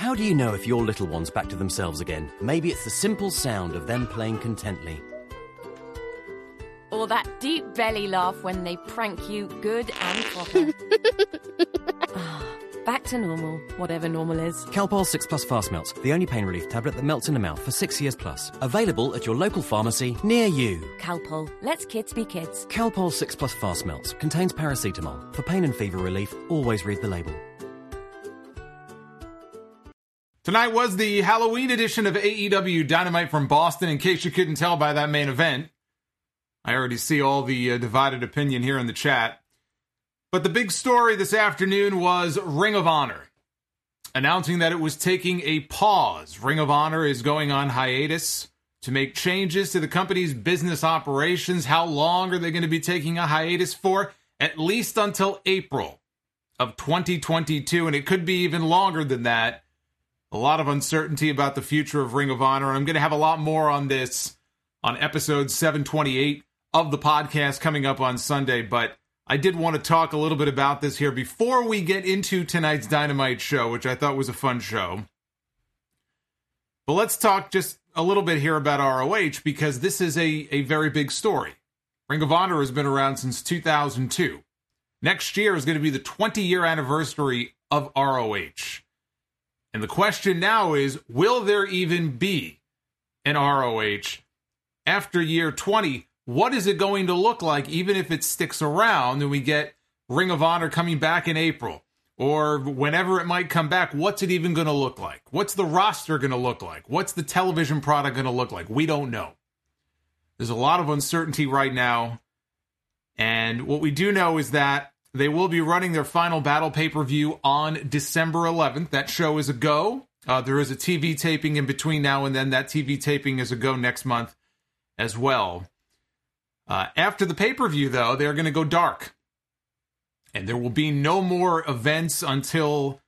How do you know if your little one's back to themselves again? Maybe it's the simple sound of them playing contently. Or that deep belly laugh when they prank you good and proper. Back to normal, whatever normal is. Calpol 6 Plus Fast Melts, the only pain relief tablet that melts in the mouth for 6 years plus. Available at your local pharmacy near you. Calpol, let's kids be kids. Calpol 6 Plus Fast Melts contains paracetamol. For pain and fever relief, always read the label. Tonight was the Halloween edition of AEW Dynamite from Boston, in case you couldn't tell by that main event. I already see all the divided opinion here in the chat. But the big story this afternoon was Ring of Honor announcing that it was taking a pause. Ring of Honor is going on hiatus to make changes to the company's business operations. How long are they going to be taking a hiatus for? At least until April of 2022, and it could be even longer than that. A lot of uncertainty about the future of Ring of Honor. I'm going to have a lot more on this on episode 728 of the podcast coming up on Sunday, but I did want to talk a little bit about this here before we get into tonight's Dynamite show, which I thought was a fun show. But let's talk just a little bit here about ROH, because this is a very big story. Ring of Honor has been around since 2002. Next year is going to be the 20-year anniversary of ROH. And the question now is, will there even be an ROH after year 20? What is it going to look like, even if it sticks around and we get Ring of Honor coming back in April? Or whenever it might come back, what's it even going to look like? What's the roster going to look like? What's the television product going to look like? We don't know. There's a lot of uncertainty right now. And what we do know is that they will be running their final Battle pay-per-view on December 11th. That show is a go. There is a TV taping in between now and then. That TV taping is a go next month as well. After the pay-per-view, though, they're going to go dark. And there will be no more events until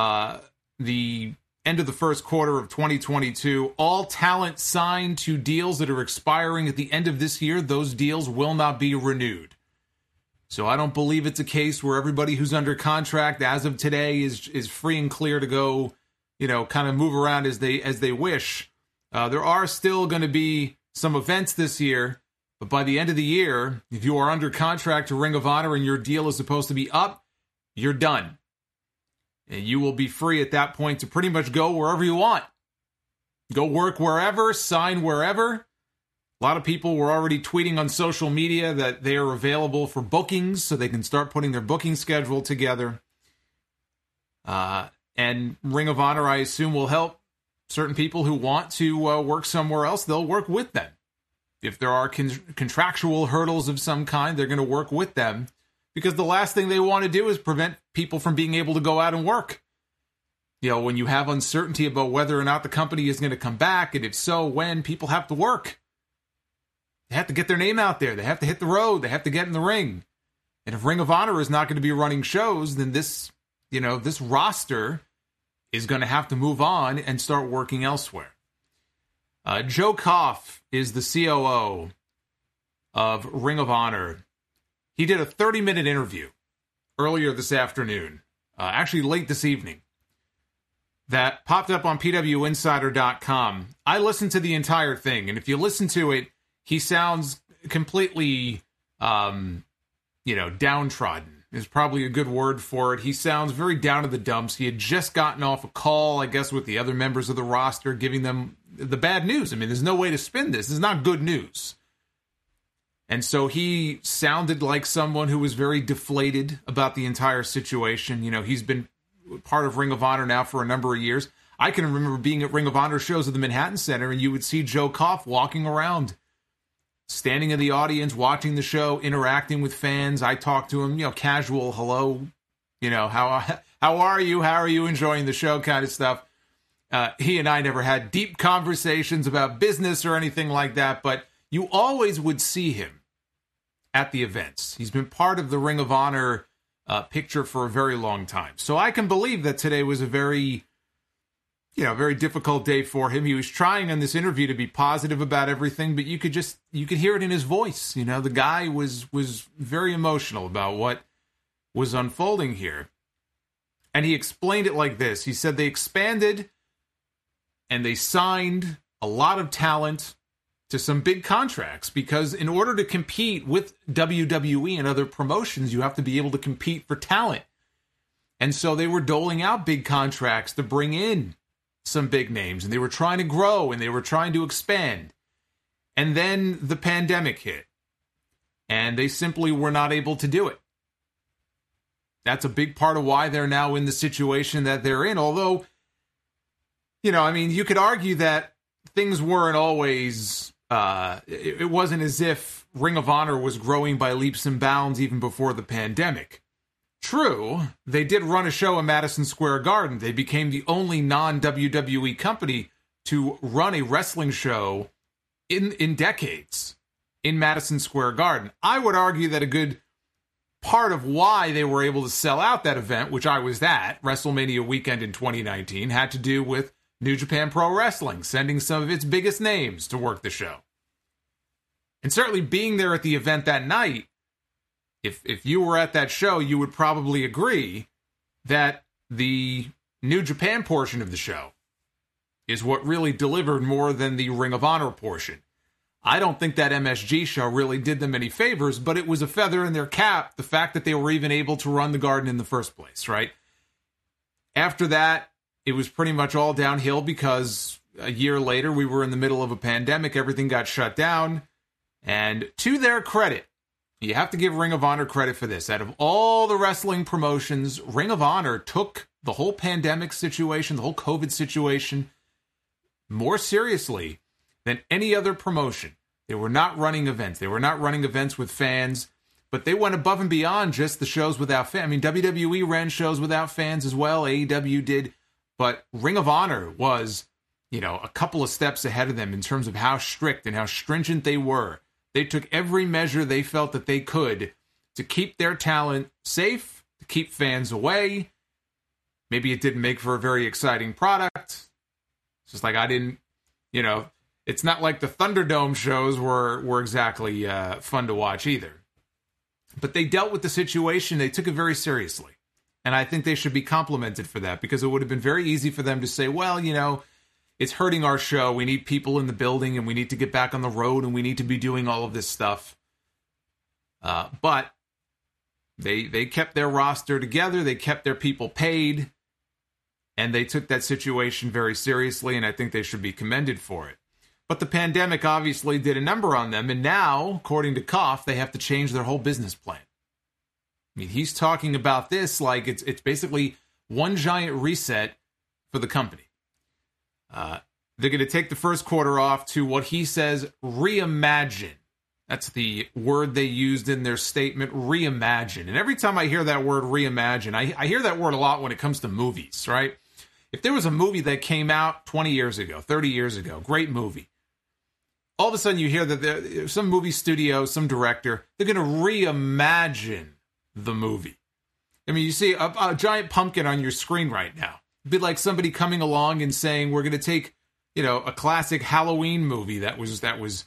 the end of the first quarter of 2022. All talent signed to deals that are expiring at the end of this year, those deals will not be renewed. So I don't believe it's a case where everybody who's under contract as of today is free and clear to go, kind of move around as they wish. There are still going to be some events this year, but by the end of the year, if you are under contract to Ring of Honor and your deal is supposed to be up, you're done. And you will be free at that point to pretty much go wherever you want. Go work wherever, sign wherever. A lot of people were already tweeting on social media that they are available for bookings so they can start putting their booking schedule together. And Ring of Honor, I assume, will help certain people who want to work somewhere else. They'll work with them. If there are contractual hurdles of some kind, they're going to work with them, because the last thing they want to do is prevent people from being able to go out and work. When you have uncertainty about whether or not the company is going to come back, and if so, when, people have to work. They have to get their name out there. They have to hit the road. They have to get in the ring. And if Ring of Honor is not going to be running shows, then this roster is going to have to move on and start working elsewhere. Joe Koff is the COO of Ring of Honor. He did a 30-minute interview earlier this afternoon, actually late this evening, that popped up on PWInsider.com. I listened to the entire thing, and if you listen to it, he sounds completely, downtrodden is probably a good word for it. He sounds very down to the dumps. He had just gotten off a call, I guess, with the other members of the roster, giving them the bad news. I mean, there's no way to spin this. This is not good news. And so he sounded like someone who was very deflated about the entire situation. He's been part of Ring of Honor now for a number of years. I can remember being at Ring of Honor shows at the Manhattan Center, and you would see Joe Koff walking around, standing in the audience, watching the show, interacting with fans. I talked to him, casual, hello, how are you? How are you enjoying the show kind of stuff. He and I never had deep conversations about business or anything like that, but you always would see him at the events. He's been part of the Ring of Honor picture for a very long time. So I can believe that today was a very difficult day for him. He was trying in this interview to be positive about everything, but you could hear it in his voice. The guy was very emotional about what was unfolding here. And he explained it like this. He said they expanded and they signed a lot of talent to some big contracts, because in order to compete with WWE and other promotions, you have to be able to compete for talent. And so they were doling out big contracts to bring in some big names, and they were trying to grow and they were trying to expand. And then the pandemic hit, and they simply were not able to do it. That's a big part of why they're now in the situation that they're in. Although, you could argue that things weren't always, it wasn't as if Ring of Honor was growing by leaps and bounds even before the pandemic. True, they did run a show in Madison Square Garden. They became the only non-WWE company to run a wrestling show in decades in Madison Square Garden. I would argue that a good part of why they were able to sell out that event, which I was at, WrestleMania weekend in 2019, had to do with New Japan Pro Wrestling sending some of its biggest names to work the show. And certainly being there at the event that night, if you were at that show, you would probably agree that the New Japan portion of the show is what really delivered more than the Ring of Honor portion. I don't think that MSG show really did them any favors, but it was a feather in their cap, the fact that they were even able to run the Garden in the first place, right? After that, it was pretty much all downhill because a year later, we were in the middle of a pandemic, everything got shut down, and to their credit, you have to give Ring of Honor credit for this. Out of all the wrestling promotions, Ring of Honor took the whole pandemic situation, the whole COVID situation, more seriously than any other promotion. They were not running events. They were not running events with fans, but they went above and beyond just the shows without fans. I mean, WWE ran shows without fans as well. AEW did, but Ring of Honor was, a couple of steps ahead of them in terms of how strict and how stringent they were. They took every measure they felt that they could to keep their talent safe, to keep fans away. Maybe it didn't make for a very exciting product. It's just like it's not like the Thunderdome shows were exactly fun to watch either. But they dealt with the situation. They took it very seriously. And I think they should be complimented for that, because it would have been very easy for them to say, well, it's hurting our show. We need people in the building, and we need to get back on the road, and we need to be doing all of this stuff. But they kept their roster together. They kept their people paid. And they took that situation very seriously, and I think they should be commended for it. But the pandemic obviously did a number on them, and now, according to Koff, they have to change their whole business plan. I mean, he's talking about this like it's basically one giant reset for the company. They're going to take the first quarter off to what he says, reimagine. That's the word they used in their statement, reimagine. And every time I hear that word reimagine, I hear that word a lot when it comes to movies, right? If there was a movie that came out 20 years ago, 30 years ago, great movie, all of a sudden you hear that some movie studio, some director, they're going to reimagine the movie. I mean, you see a giant pumpkin on your screen right now. It'd be like somebody coming along and saying, we're going to take, a classic Halloween movie that was,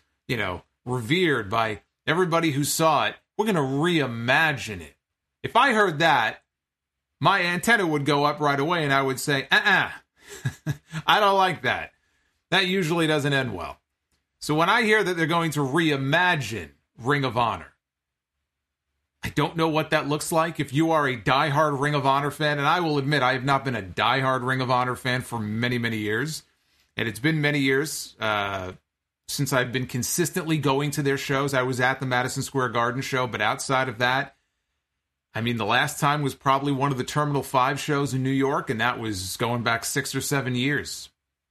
revered by everybody who saw it. We're going to reimagine it. If I heard that, my antenna would go up right away and I would say, I don't like that. That usually doesn't end well. So when I hear that they're going to reimagine Ring of Honor, I don't know what that looks like. If you are a diehard Ring of Honor fan, and I will admit I have not been a diehard Ring of Honor fan for many, many years, and it's been many years since I've been consistently going to their shows. I was at the Madison Square Garden show, but outside of that, I mean, the last time was probably one of the Terminal 5 shows in New York, and that was going back 6 or 7 years.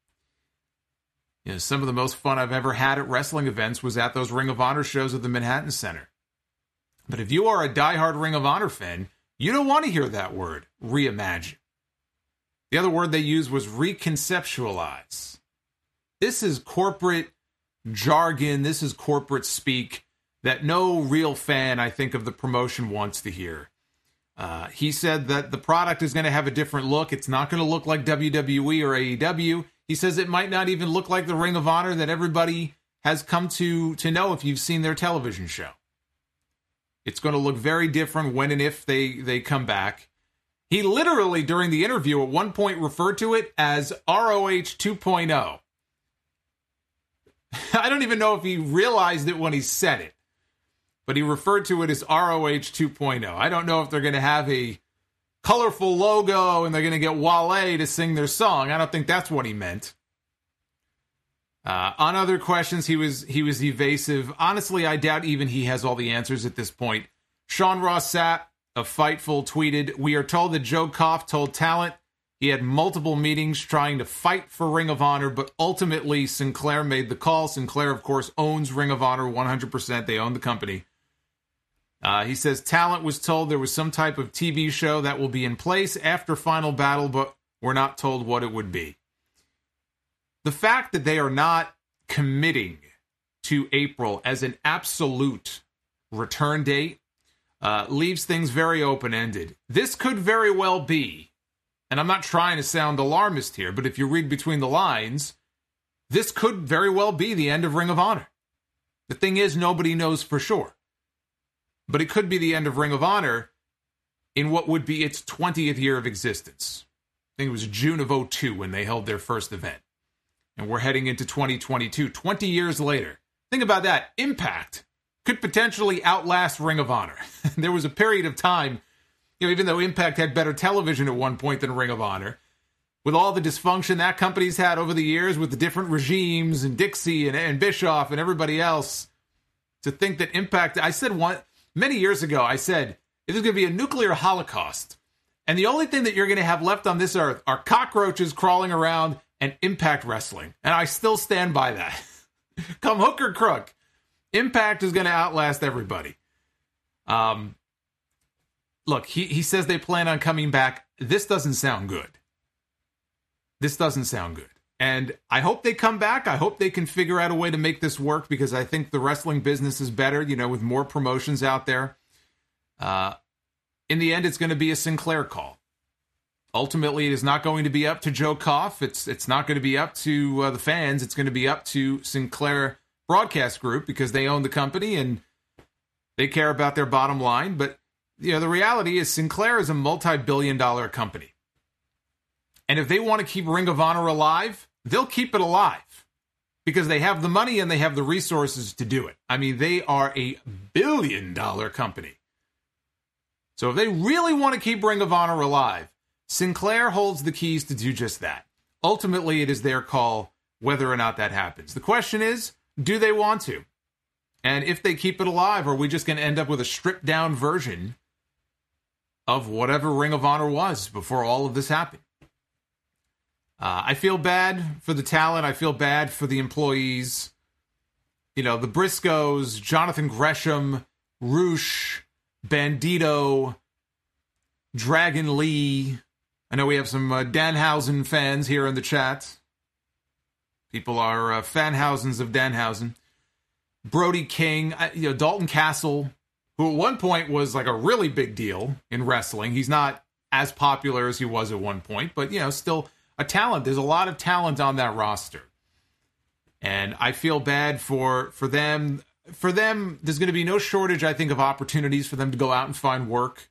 Some of the most fun I've ever had at wrestling events was at those Ring of Honor shows at the Manhattan Center. But if you are a diehard Ring of Honor fan, you don't want to hear that word, reimagine. The other word they used was reconceptualize. This is corporate jargon. This is corporate speak that no real fan, I think, of the promotion wants to hear. He said that the product is going to have a different look. It's not going to look like WWE or AEW. He says it might not even look like the Ring of Honor that everybody has come to know if you've seen their television show. It's going to look very different when and if they come back. He literally, during the interview, at one point referred to it as ROH 2.0. I don't even know if he realized it when he said it, but he referred to it as ROH 2.0. I don't know if they're going to have a colorful logo and they're going to get Wale to sing their song. I don't think that's what he meant. On other questions, he was evasive. Honestly, I doubt even he has all the answers at this point. Sean Ross Sapp of Fightful tweeted, "We are told that Joe Koff told Talent he had multiple meetings trying to fight for Ring of Honor, but ultimately Sinclair made the call." Sinclair, of course, owns Ring of Honor 100%. They own the company. He says Talent was told there was some type of TV show that will be in place after Final Battle, but we're not told what it would be. The fact that they are not committing to April as an absolute return date leaves things very open-ended. This could very well be, and I'm not trying to sound alarmist here, but if you read between the lines, this could very well be the end of Ring of Honor. The thing is, nobody knows for sure. But it could be the end of Ring of Honor in what would be its 20th year of existence. I think it was June of 2002 when they held their first event. And we're heading into 2022, 20 years later. Think about that. Impact could potentially outlast Ring of Honor. There was a period of time, even though Impact had better television at one point than Ring of Honor, with all the dysfunction that company's had over the years with the different regimes and Dixie and Bischoff and everybody else, to think that Impact, I said many years ago, I said, there's going to be a nuclear holocaust. And the only thing that you're going to have left on this earth are cockroaches crawling around and Impact Wrestling. And I still stand by that. Come hook or crook, Impact is going to outlast everybody. Look, he says they plan on coming back. This doesn't sound good. This doesn't sound good. And I hope they come back. I hope they can figure out a way to make this work, because I think the wrestling business is better, with more promotions out there. In the end, it's going to be a Sinclair call. Ultimately, it is not going to be up to Joe Koff. It's not going to be up to the fans. It's going to be up to Sinclair Broadcast Group, because they own the company and they care about their bottom line. But the reality is Sinclair is a multi-billion-dollar company. And if they want to keep Ring of Honor alive, they'll keep it alive, because they have the money and they have the resources to do it. I mean, they are a billion-dollar company. So if they really want to keep Ring of Honor alive, Sinclair holds the keys to do just that. Ultimately, it is their call whether or not that happens. The question is, do they want to? And if they keep it alive, are we just going to end up with a stripped-down version of whatever Ring of Honor was before all of this happened? I feel bad for the talent. I feel bad for the employees. The Briscoes, Jonathan Gresham, Roosh, Bandito, Dragon Lee. I know we have some Danhausen fans here in the chat. People are fanhausens of Danhausen. Brody King, Dalton Castle, who at one point was like a really big deal in wrestling. He's not as popular as he was at one point, but, still a talent. There's a lot of talent on that roster. And I feel bad for them. For them, there's going to be no shortage, I think, of opportunities for them to go out and find work.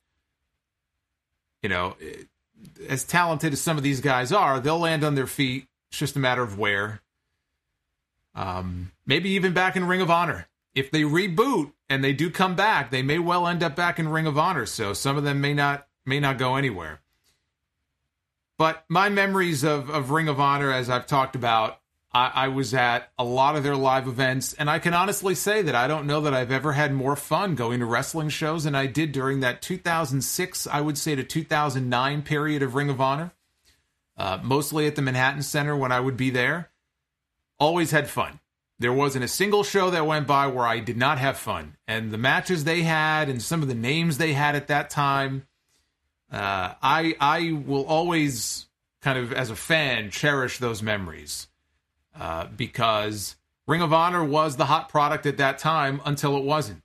As talented as some of these guys are, they'll land on their feet. It's just a matter of where. Maybe even back in Ring of Honor. If they reboot and they do come back, they may well end up back in Ring of Honor. So some of them may not go anywhere. But my memories of Ring of Honor, as I've talked about, I was at a lot of their live events, and I can honestly say that I don't know that I've ever had more fun going to wrestling shows than I did during that 2006, I would say, to 2009 period of Ring of Honor. Mostly at the Manhattan Center when I would be there. Always had fun. There wasn't a single show that went by where I did not have fun. And the matches they had and some of the names they had at that time, I will always kind of, as a fan, cherish those memories. Because Ring of Honor was the hot product at that time until it wasn't.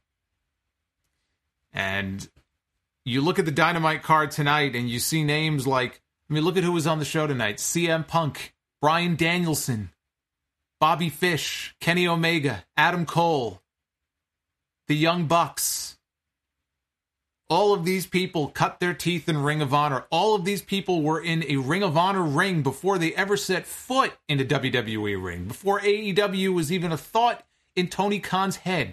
And you look at the Dynamite card tonight and you see names like, look at who was on the show tonight. CM Punk, Bryan Danielson, Bobby Fish, Kenny Omega, Adam Cole, the Young Bucks. All of these people cut their teeth in Ring of Honor. All of these people were in a Ring of Honor ring before they ever set foot in a WWE ring, before AEW was even a thought in Tony Khan's head.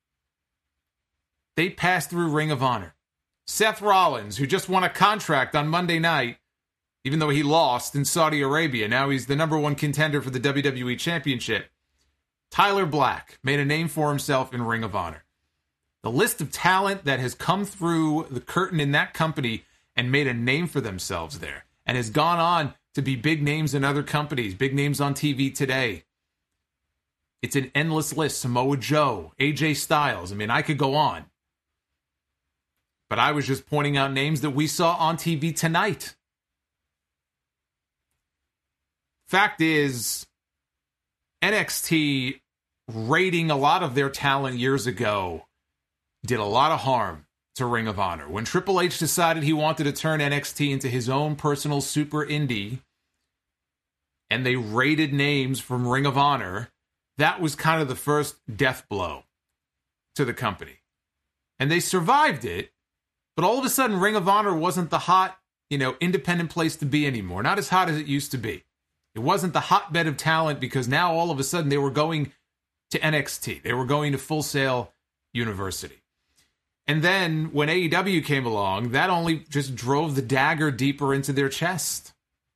They passed through Ring of Honor. Seth Rollins, who just won a contract on Monday night, even though he lost in Saudi Arabia, now he's the number one contender for the WWE Championship. Tyler Black made a name for himself in Ring of Honor. The list of talent that has come through the curtain in that company and made a name for themselves there and has gone on to be big names in other companies, big names on TV today. It's an endless list. Samoa Joe, AJ Styles. I mean, I could go on. But I was just pointing out names that we saw on TV tonight. Fact is, NXT raiding a lot of their talent years ago did a lot of harm to Ring of Honor. When Triple H decided he wanted to turn NXT into his own personal super indie, and they raided names from Ring of Honor, that was kind of the first death blow to the company. And they survived it, but all of a sudden Ring of Honor wasn't the hot, independent place to be anymore. Not as hot as it used to be. It wasn't the hotbed of talent because now all of a sudden they were going to NXT. They were going to Full Sail University. And then when AEW came along, that only just drove the dagger deeper into their chest.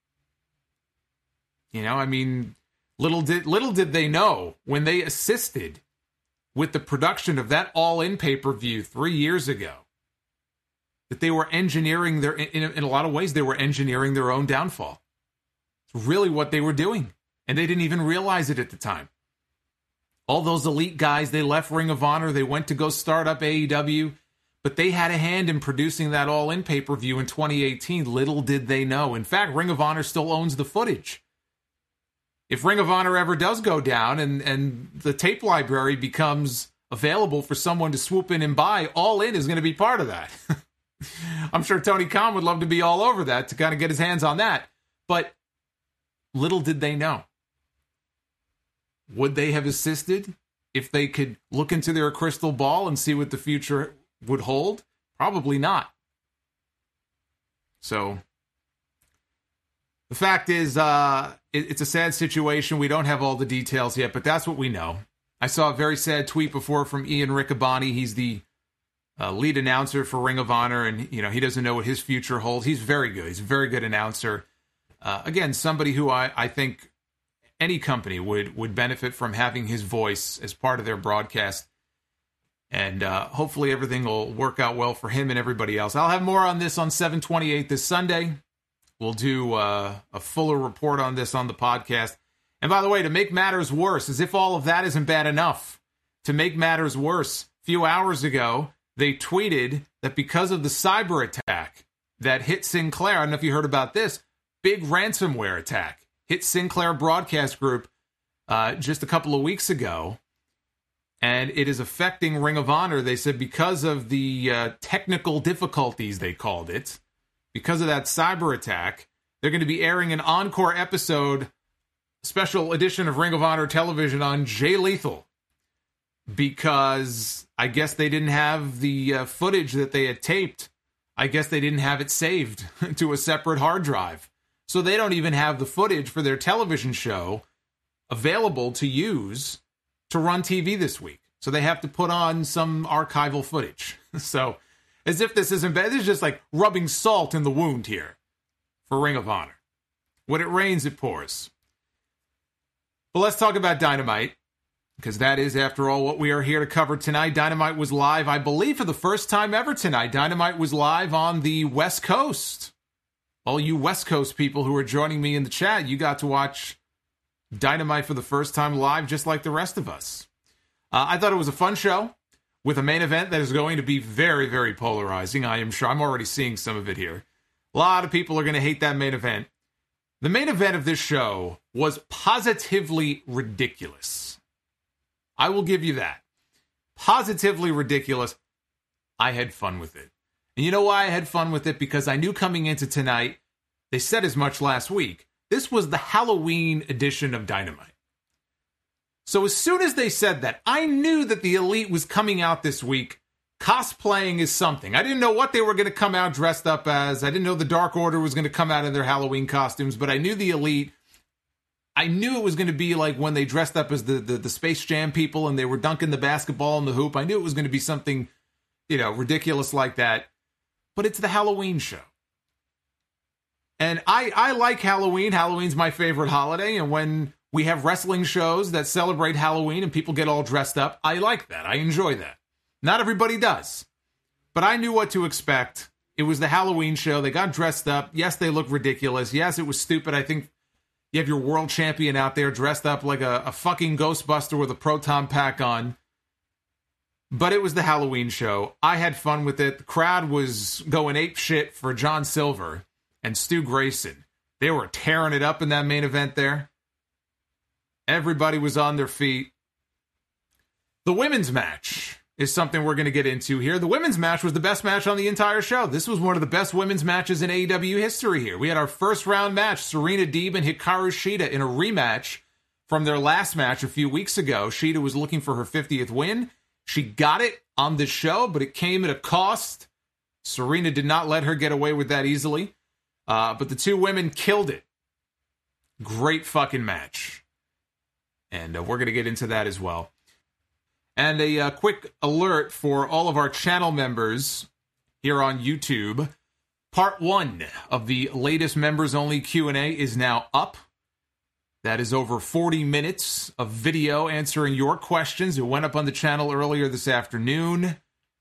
Little did they know when they assisted with the production of that All-In pay-per-view 3 years ago that they were engineering in a lot of ways, they were engineering their own downfall. It's really what they were doing. And they didn't even realize it at the time. All those elite guys, they left Ring of Honor. They went to go start up AEW. But they had a hand in producing that All-In pay-per-view in 2018. Little did they know. In fact, Ring of Honor still owns the footage. If Ring of Honor ever does go down and the tape library becomes available for someone to swoop in and buy, All-In is going to be part of that. I'm sure Tony Khan would love to be all over that to kind of get his hands on that. But little did they know. Would they have assisted if they could look into their crystal ball and see what the future would hold? Probably not. So the fact is, it's a sad situation. We don't have all the details yet, but that's what we know. I saw a very sad tweet before from Ian Riccaboni. He's the lead announcer for Ring of Honor, and he doesn't know what his future holds. He's very good. He's a very good announcer. Again, somebody who I think any company would benefit from having his voice as part of their broadcast. And hopefully everything will work out well for him and everybody else. I'll have more on this on 7/28 this Sunday. We'll do a fuller report on this on the podcast. And by the way, to make matters worse, as if all of that isn't bad enough, to make matters worse, a few hours ago, they tweeted that because of the cyber attack that hit Sinclair, I don't know if you heard about this, big ransomware attack hit Sinclair Broadcast Group just a couple of weeks ago. And it is affecting Ring of Honor, they said, because of the technical difficulties, they called it. Because of that cyber attack, they're going to be airing an encore episode, special edition of Ring of Honor television on Jay Lethal. Because I guess they didn't have the footage that they had taped. I guess they didn't have it saved to a separate hard drive. So they don't even have the footage for their television show available to use to run TV this week. So they have to put on some archival footage. So as if this isn't bad, this is just like rubbing salt in the wound here for Ring of Honor. When it rains, it pours. But let's talk about Dynamite, because that is, after all, what we are here to cover tonight. Dynamite was live, I believe, for the first time ever tonight. Dynamite was live on the West Coast. All you West Coast people who are joining me in the chat, you got to watch Dynamite for the first time live, just like the rest of us. I thought it was a fun show with a main event that is going to be very, very polarizing. I am sure. I'm already seeing some of it here. A lot of people are going to hate that main event. The main event of this show was positively ridiculous. I will give you that. Positively ridiculous. I had fun with it. And you know why I had fun with it? Because I knew coming into tonight, they said as much last week, this was the Halloween edition of Dynamite. So as soon as they said that, I knew that the Elite was coming out this week cosplaying is something. I didn't know what they were going to come out dressed up as. I didn't know the Dark Order was going to come out in their Halloween costumes, but I knew the Elite. I knew it was going to be like when they dressed up as the Space Jam people and they were dunking the basketball in the hoop. I knew it was going to be something, ridiculous like that. But it's the Halloween show. And I like Halloween. Halloween's my favorite holiday. And when we have wrestling shows that celebrate Halloween and people get all dressed up, I like that. I enjoy that. Not everybody does. But I knew what to expect. It was the Halloween show. They got dressed up. Yes, they look ridiculous. Yes, it was stupid. I think you have your world champion out there dressed up like a fucking Ghostbuster with a proton pack on. But it was the Halloween show. I had fun with it. The crowd was going ape shit for John Silver and Stu Grayson. They were tearing it up in that main event there. Everybody was on their feet. The women's match is something we're going to get into here. The women's match was the best match on the entire show. This was one of the best women's matches in AEW history here. We had our first round match, Serena Deeb and Hikaru Shida in a rematch from their last match a few weeks ago. Shida was looking for her 50th win. She got it on this show, but it came at a cost. Serena did not let her get away with that easily. But the two women killed it. Great fucking match. And we're going to get into that as well. And a quick alert for all of our channel members here on YouTube. Part 1 of the latest members-only Q&A is now up. That is over 40 minutes of video answering your questions. It went up on the channel earlier this afternoon.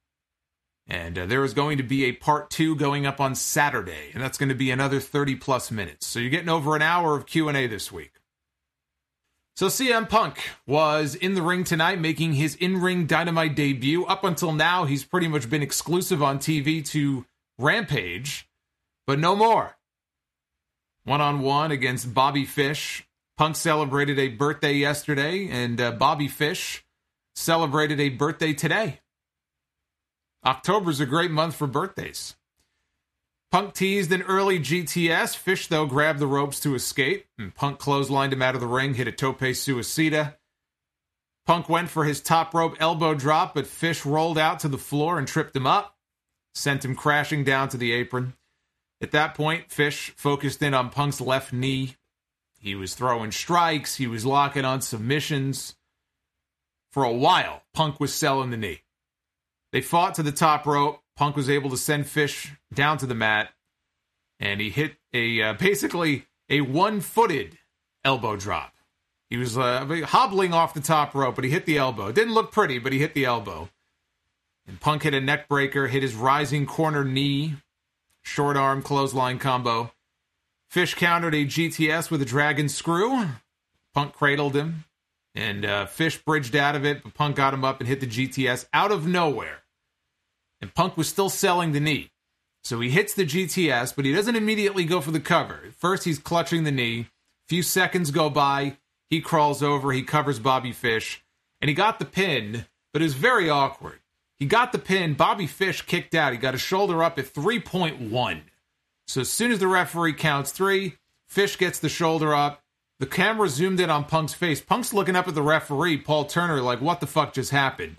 And there is going to be a part 2 going up on Saturday. And that's going to be another 30-plus minutes. So you're getting over an hour of Q&A this week. So CM Punk was in the ring tonight making his in-ring Dynamite debut. Up until now, he's pretty much been exclusive on TV to Rampage. But no more. One-on-one against Bobby Fish. Punk celebrated a birthday yesterday, and Bobby Fish celebrated a birthday today. October's a great month for birthdays. Punk teased an early GTS. Fish, though, grabbed the ropes to escape, and Punk clotheslined him out of the ring, hit a tope suicida. Punk went for his top rope elbow drop, but Fish rolled out to the floor and tripped him up, sent him crashing down to the apron. At that point, Fish focused in on Punk's left knee. He was throwing strikes. He was locking on submissions. For a while, Punk was selling the knee. They fought to the top rope. Punk was able to send Fish down to the mat, and he hit basically a one-footed elbow drop. He was hobbling off the top rope, but he hit the elbow. It didn't look pretty, but he hit the elbow. And Punk hit a neck breaker, hit his rising corner knee, short arm clothesline combo. Fish countered a GTS with a dragon screw. Punk cradled him, and Fish bridged out of it, but Punk got him up and hit the GTS out of nowhere. And Punk was still selling the knee. So he hits the GTS, but he doesn't immediately go for the cover. First, he's clutching the knee. A few seconds go by. He crawls over. He covers Bobby Fish. And he got the pin, but it was very awkward. He got the pin. Bobby Fish kicked out. He got his shoulder up at 3.1. So as soon as the referee counts 3, Fish gets the shoulder up. The camera zoomed in on Punk's face. Punk's looking up at the referee, Paul Turner, like, what the fuck just happened?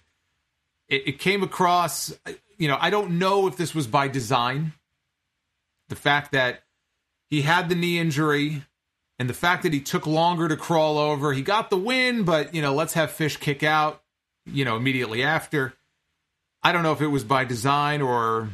It came across, I don't know if this was by design. The fact that he had the knee injury and the fact that he took longer to crawl over. He got the win, but, let's have Fish kick out, immediately after. I don't know if it was by design or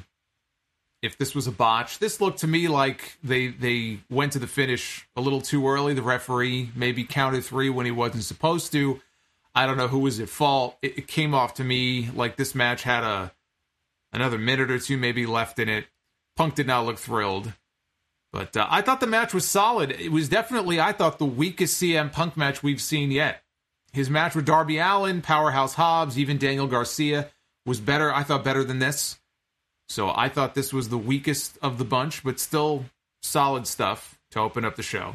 if this was a botch. This looked to me like they went to the finish a little too early. The referee maybe counted 3 when he wasn't supposed to. I don't know who was at fault. It came off to me like this match had another minute or two maybe left in it. Punk did not look thrilled. But I thought the match was solid. It was definitely, I thought, the weakest CM Punk match we've seen yet. His match with Darby Allin, Powerhouse Hobbs, even Daniel Garcia was better. I thought better than this. So I thought this was the weakest of the bunch, but still solid stuff to open up the show.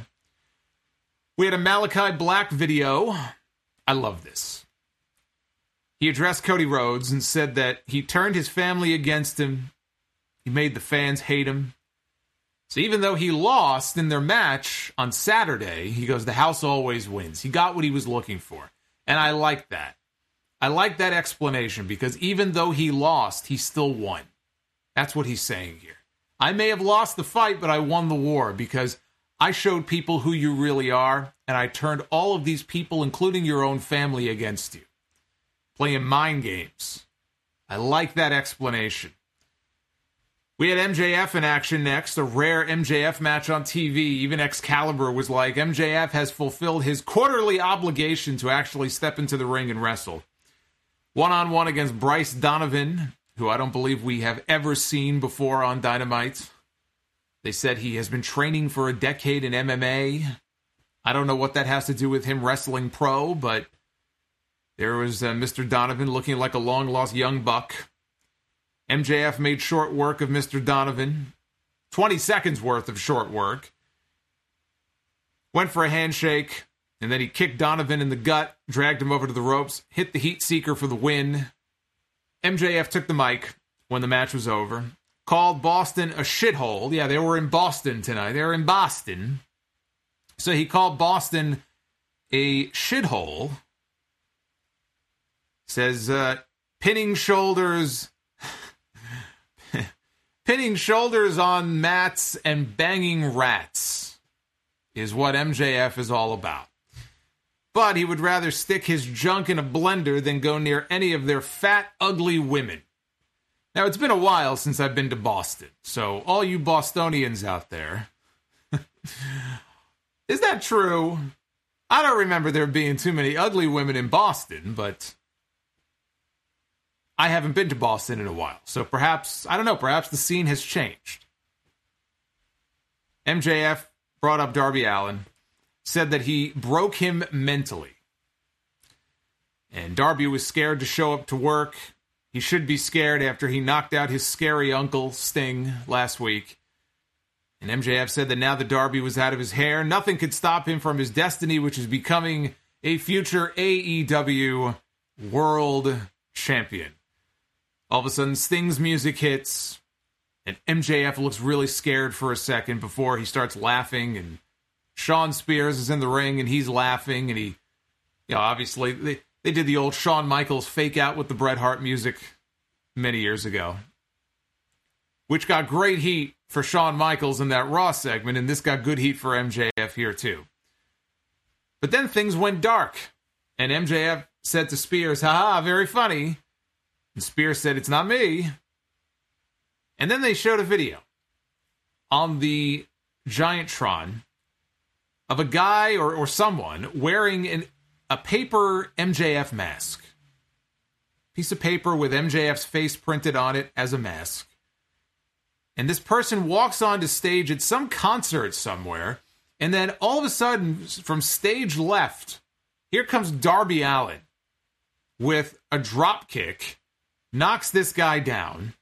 We had a Malachi Black video. I love this. He addressed Cody Rhodes and said that he turned his family against him. He made the fans hate him. So even though he lost in their match on Saturday, he goes, the house always wins. He got what he was looking for. And I like that. I like that explanation because even though he lost, he still won. That's what he's saying here. I may have lost the fight, but I won the war because I showed people who you really are, and I turned all of these people, including your own family, against you. Playing mind games. I like that explanation. We had MJF in action next, a rare MJF match on TV. Even Excalibur was like, MJF has fulfilled his quarterly obligation to actually step into the ring and wrestle. One-on-one against Bryce Donovan, who I don't believe we have ever seen before on Dynamite. They said he has been training for a decade in MMA. I don't know what that has to do with him wrestling pro, but there was Mr. Donovan looking like a long-lost young buck. MJF made short work of Mr. Donovan. 20 seconds worth of short work. Went for a handshake, and then he kicked Donovan in the gut, dragged him over to the ropes, hit the Heat Seeker for the win. MJF took the mic when the match was over, called Boston a shithole. Yeah, they were in Boston tonight. They were in Boston. So he called Boston a shithole. Says, pinning shoulders on mats and banging rats is what MJF is all about. But he would rather stick his junk in a blender than go near any of their fat, ugly women. Now, it's been a while since I've been to Boston, so all you Bostonians out there, is that true? I don't remember there being too many ugly women in Boston, but I haven't been to Boston in a while, so perhaps, I don't know, perhaps the scene has changed. MJF brought up Darby Allin, said that he broke him mentally. And Darby was scared to show up to work. He should be scared after he knocked out his scary uncle, Sting, last week. And MJF said that now that Darby was out of his hair, nothing could stop him from his destiny, which is becoming a future AEW World Champion. All of a sudden, Sting's music hits, and MJF looks really scared for a second before he starts laughing, and Shawn Spears is in the ring, and he's laughing, and he, obviously, they did the old Shawn Michaels fake out with the Bret Hart music many years ago, which got great heat for Shawn Michaels in that Raw segment, and this got good heat for MJF here, too. But then things went dark, and MJF said to Spears, haha, very funny. And Spears said, it's not me. And then they showed a video on the Giantron of a guy or someone wearing a paper MJF mask. Piece of paper with MJF's face printed on it as a mask. And this person walks onto stage at some concert somewhere, and then all of a sudden, from stage left, here comes Darby Allin with a drop kick, knocks this guy down.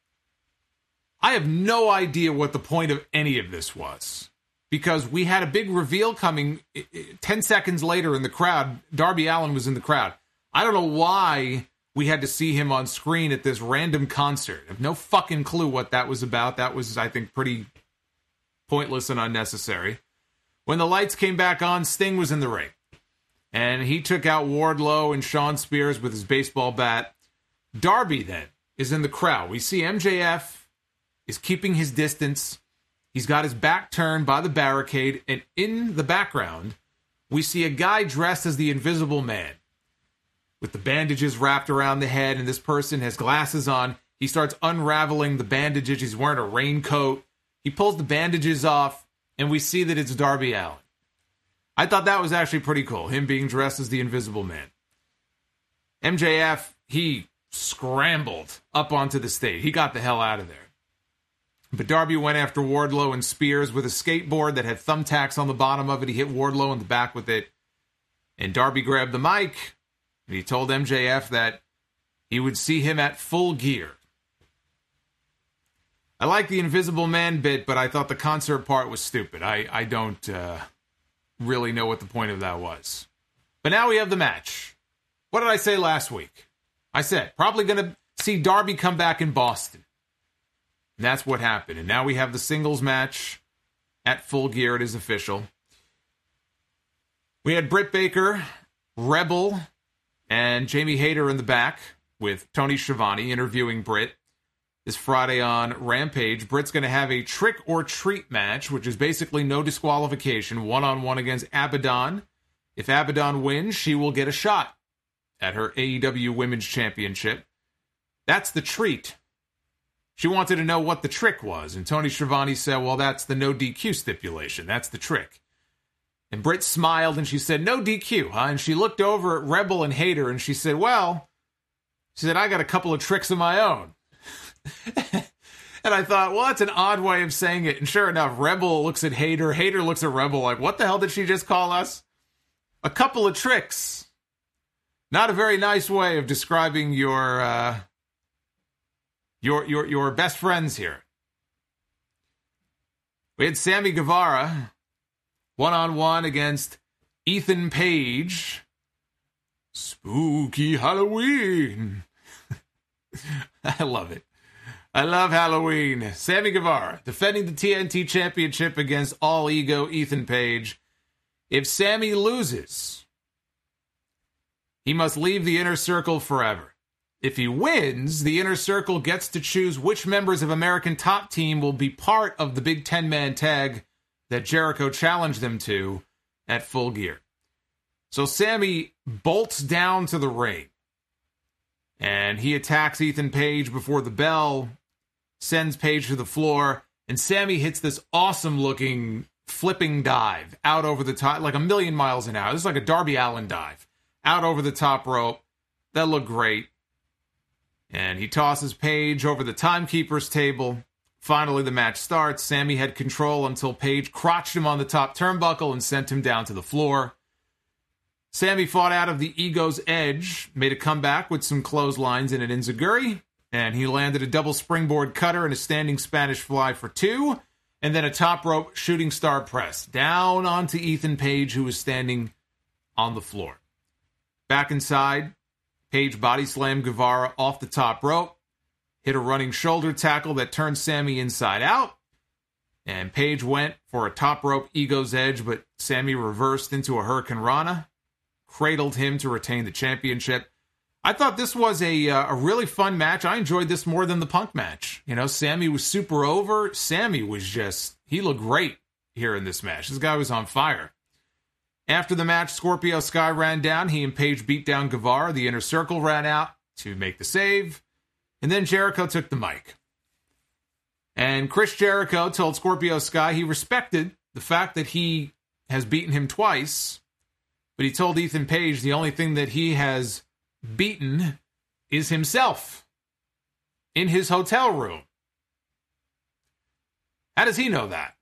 I have no idea what the point of any of this was, because we had a big reveal coming 10 seconds later in the crowd. Darby Allin was in the crowd. I don't know why we had to see him on screen at this random concert. I have no fucking clue what that was about. That was, I think, pretty pointless and unnecessary. When the lights came back on, Sting was in the ring. And he took out Wardlow and Shawn Spears with his baseball bat. Darby, then, is in the crowd. We see MJF is keeping his distance. He's got his back turned by the barricade. And in the background, we see a guy dressed as the Invisible Man, with the bandages wrapped around the head, and this person has glasses on. He starts unraveling the bandages. He's wearing a raincoat. He pulls the bandages off, and we see that it's Darby Allin. I thought that was actually pretty cool, him being dressed as the Invisible Man. MJF, he scrambled up onto the stage. He got the hell out of there. But Darby went after Wardlow and Spears with a skateboard that had thumbtacks on the bottom of it. He hit Wardlow in the back with it. And Darby grabbed the mic, and he told MJF that he would see him at Full Gear. I like the Invisible Man bit, but I thought the concert part was stupid. I don't really know what the point of that was. But now we have the match. What did I say last week? I said, probably going to see Darby come back in Boston. And that's what happened. And now we have the singles match at Full Gear. It is official. We had Britt Baker, Rebel, And Jamie Hayter in the back with Tony Schiavone interviewing Britt. This Friday on Rampage, Britt's going to have a trick or treat match, which is basically no disqualification, one-on-one against Abaddon. If Abaddon wins, she will get a shot at her AEW Women's Championship. That's the treat. She wanted to know what the trick was, and Tony Schiavone said, well, that's the no DQ stipulation. That's the trick. And Britt smiled, and she said, no DQ, huh? And she looked over at Rebel and Hayter, and she said, well, I got a couple of tricks of my own. And I thought, well, that's an odd way of saying it. And sure enough, Rebel looks at Hayter. Hayter looks at Rebel like, what the hell did she just call us? A couple of tricks. Not a very nice way of describing your best friends here. We had Sammy Guevara one-on-one against Ethan Page. Spooky Halloween. I love it. I love Halloween. Sammy Guevara defending the TNT Championship against All Ego Ethan Page. If Sammy loses, he must leave the Inner Circle forever. If he wins, the Inner Circle gets to choose which members of American Top Team will be part of the big 10-man tag that Jericho challenged them to at Full Gear. So Sammy bolts down to the ring, and he attacks Ethan Page before the bell, sends Page to the floor, and Sammy hits this awesome-looking flipping dive out over the top, like a million miles an hour. This is like a Darby Allin dive, out over the top rope. That looked great. And he tosses Page over the timekeeper's table. Finally, the match starts. Sammy had control until Page crotched him on the top turnbuckle and sent him down to the floor. Sammy fought out of the Ego's Edge, made a comeback with some clotheslines and an enziguri, and he landed a double springboard cutter and a standing Spanish fly for 2, and then a top rope shooting star press down onto Ethan Page, who was standing on the floor. Back inside, Page body slammed Guevara off the top rope, hit a running shoulder tackle that turned Sammy inside out, and Page went for a top rope Ego's Edge, but Sammy reversed into a Hurricane Rana, cradled him to retain the championship. I thought this was a really fun match. I enjoyed this more than the Punk match. You know, Sammy was super over. Sammy was he looked great here in this match. This guy was on fire. After the match, Scorpio Sky ran down. He and Page beat down Guevara. The Inner Circle ran out to make the save. And then Jericho took the mic. And Chris Jericho told Scorpio Sky he respected the fact that he has beaten him twice, but he told Ethan Page the only thing that he has beaten is himself in his hotel room. How does he know that?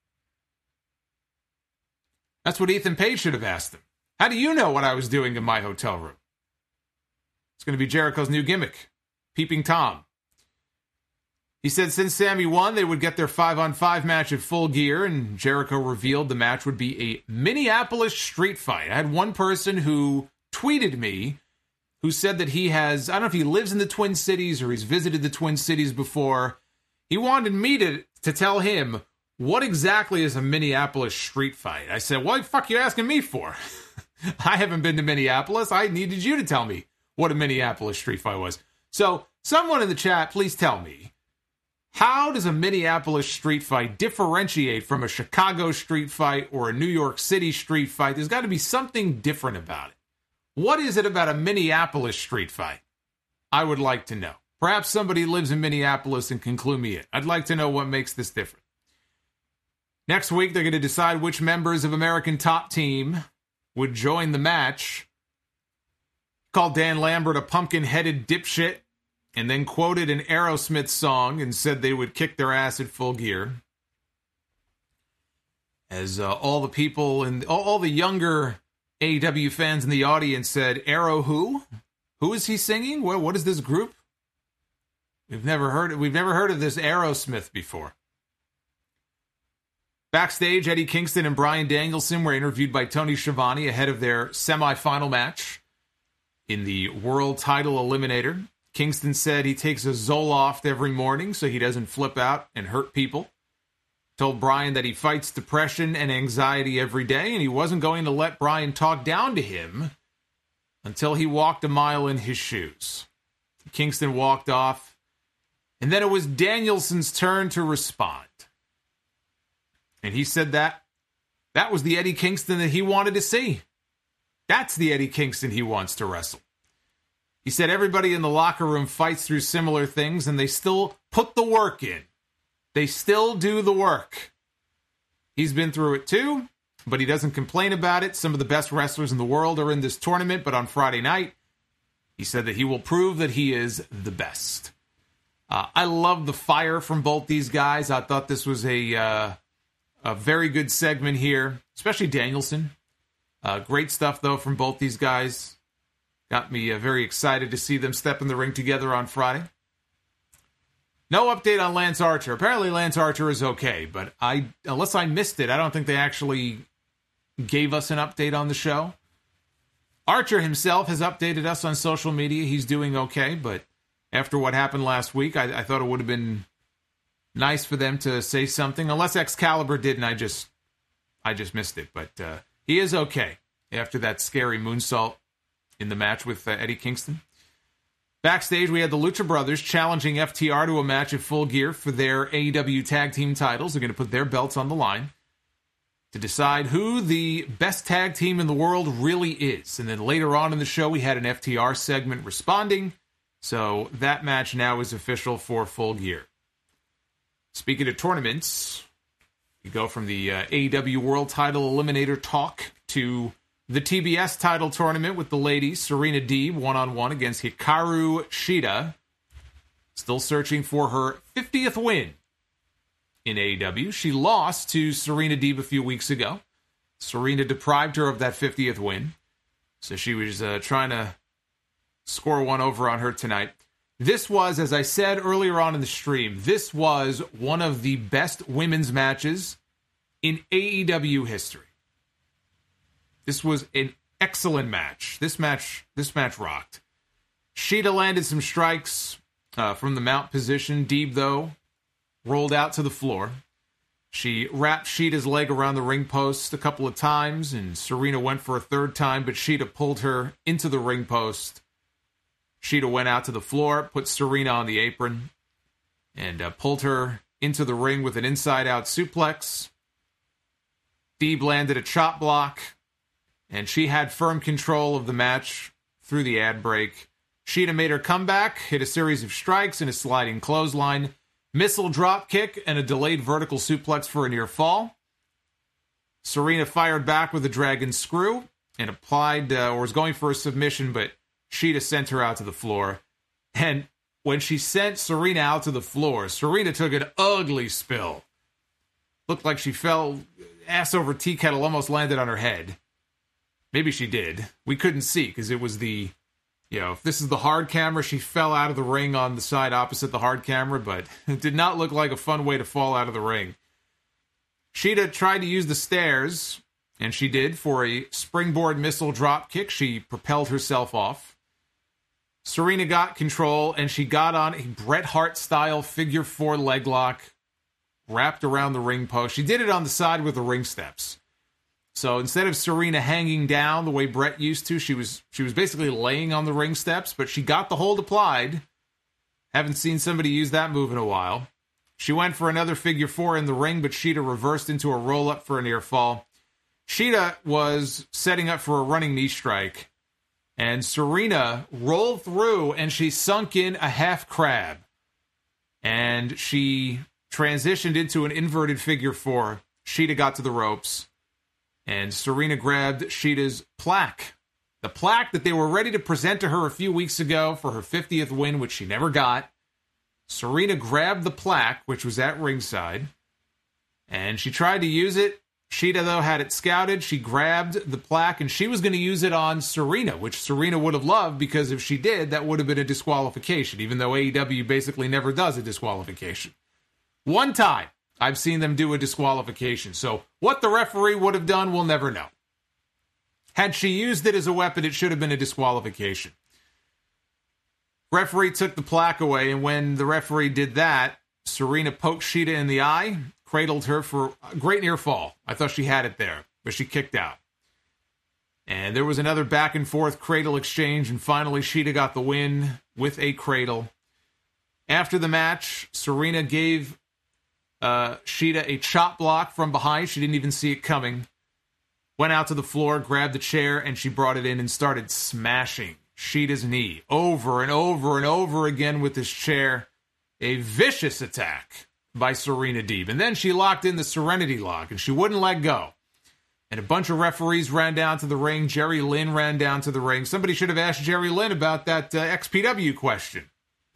That's what Ethan Page should have asked him. How do you know what I was doing in my hotel room? It's going to be Jericho's new gimmick, Peeping Tom. He said since Sammy won, they would get their 5-on-5 match at Full Gear, and Jericho revealed the match would be a Minneapolis street fight. I had one person who tweeted me who said that he has, I don't know if he lives in the Twin Cities or he's visited the Twin Cities before. He wanted me to tell him what exactly is a Minneapolis street fight. I said, what the fuck are you asking me for? I haven't been to Minneapolis. I needed you to tell me what a Minneapolis street fight was. So someone in the chat, please tell me, how does a Minneapolis street fight differentiate from a Chicago street fight or a New York City street fight? There's got to be something different about it. What is it about a Minneapolis street fight? I would like to know. Perhaps somebody lives in Minneapolis and can clue me in. I'd like to know what makes this different. Next week, they're going to decide which members of American Top Team would join the match. Called Dan Lambert a pumpkin-headed dipshit, and then quoted an Aerosmith song and said they would kick their ass at Full Gear. As all the people and all the younger AEW fans in the audience said, Arrow who? Who is he singing? What is this group? We've never heard of this Aerosmith before. Backstage, Eddie Kingston and Bryan Danielson were interviewed by Tony Schiavone ahead of their semifinal match in the World Title Eliminator. Kingston said he takes a Zoloft every morning so he doesn't flip out and hurt people. Told Bryan that he fights depression and anxiety every day, and he wasn't going to let Bryan talk down to him until he walked a mile in his shoes. Kingston walked off, and then it was Danielson's turn to respond. And he said that was the Eddie Kingston that he wanted to see. That's the Eddie Kingston he wants to wrestle. He said everybody in the locker room fights through similar things, and they still put the work in. They still do the work. He's been through it too, but he doesn't complain about it. Some of the best wrestlers in the world are in this tournament, but on Friday night, he said that he will prove that he is the best. I love the fire from both these guys. I thought this was a very good segment here, especially Danielson. Great stuff, though, from both these guys. Got me very excited to see them step in the ring together on Friday. No update on Lance Archer. Apparently Lance Archer is okay, but unless I missed it, I don't think they actually gave us an update on the show. Archer himself has updated us on social media. He's doing okay, but after what happened last week, I thought it would have been nice for them to say something, unless Excalibur did, and I just missed it. But he is okay after that scary moonsault in the match with Eddie Kingston. Backstage, we had the Lucha Brothers challenging FTR to a match at Full Gear for their AEW Tag Team titles. They're going to put their belts on the line to decide who the best tag team in the world really is. And then later on in the show, we had an FTR segment responding. So that match now is official for Full Gear. Speaking of tournaments, you go from the AEW World Title Eliminator talk to the TBS title tournament with the ladies. Serena Deeb one-on-one against Hikaru Shida. Still searching for her 50th win in AEW. She lost to Serena Deeb a few weeks ago. Serena deprived her of that 50th win. So she was trying to score one over on her tonight. This was, as I said earlier on in the stream, this was one of the best women's matches in AEW history. This was an excellent match. This match rocked. Shida landed some strikes from the mount position. Deeb, though, rolled out to the floor. She wrapped Shida's leg around the ring post a couple of times, and Serena went for a third time, but Shida pulled her into the ring post. Shida went out to the floor, put Serena on the apron, and pulled her into the ring with an inside-out suplex. Deeb landed a chop block, and she had firm control of the match through the ad break. Shida made her comeback, hit a series of strikes and a sliding clothesline, missile drop kick, and a delayed vertical suplex for a near fall. Serena fired back with a dragon screw and applied, or was going for a submission, but Shida sent her out to the floor. And when she sent Serena out to the floor, Serena took an ugly spill. Looked like she fell ass over tea kettle, almost landed on her head. Maybe she did. We couldn't see because it was the, if this is the hard camera, she fell out of the ring on the side opposite the hard camera, but it did not look like a fun way to fall out of the ring. Shida tried to use the stairs, and she did, for a springboard missile drop kick. She propelled herself off. Serena got control, and she got on a Bret Hart-style figure four leg lock wrapped around the ring post. She did it on the side with the ring steps. So instead of Serena hanging down the way Bret used to, she was basically laying on the ring steps, but she got the hold applied. Haven't seen somebody use that move in a while. She went for another figure four in the ring, but Shida reversed into a roll-up for a near fall. Shida was setting up for a running knee strike, and Serena rolled through, and she sunk in a half crab. And she transitioned into an inverted figure four. Shida got to the ropes, and Serena grabbed Shida's plaque. The plaque that they were ready to present to her a few weeks ago for her 50th win, which she never got. Serena grabbed the plaque, which was at ringside, and she tried to use it. Shida, though, had it scouted. She grabbed the plaque, and she was going to use it on Serena, which Serena would have loved, because if she did, that would have been a disqualification, even though AEW basically never does a disqualification. One time, I've seen them do a disqualification, so what the referee would have done, we'll never know. Had she used it as a weapon, it should have been a disqualification. Referee took the plaque away, and when the referee did that, Serena poked Shida in the eye, cradled her for a great near fall. I thought she had it there, but she kicked out. And there was another back-and-forth cradle exchange, and finally Shida got the win with a cradle. After the match, Serena gave Shida a chop block from behind. She didn't even see it coming. Went out to the floor, grabbed the chair, and she brought it in and started smashing Shida's knee over and over and over again with this chair. A vicious attack by Serena Deeb. And then she locked in the Serenity Lock, and she wouldn't let go. And a bunch of referees ran down to the ring. Jerry Lynn ran down to the ring. Somebody should have asked Jerry Lynn about that XPW question.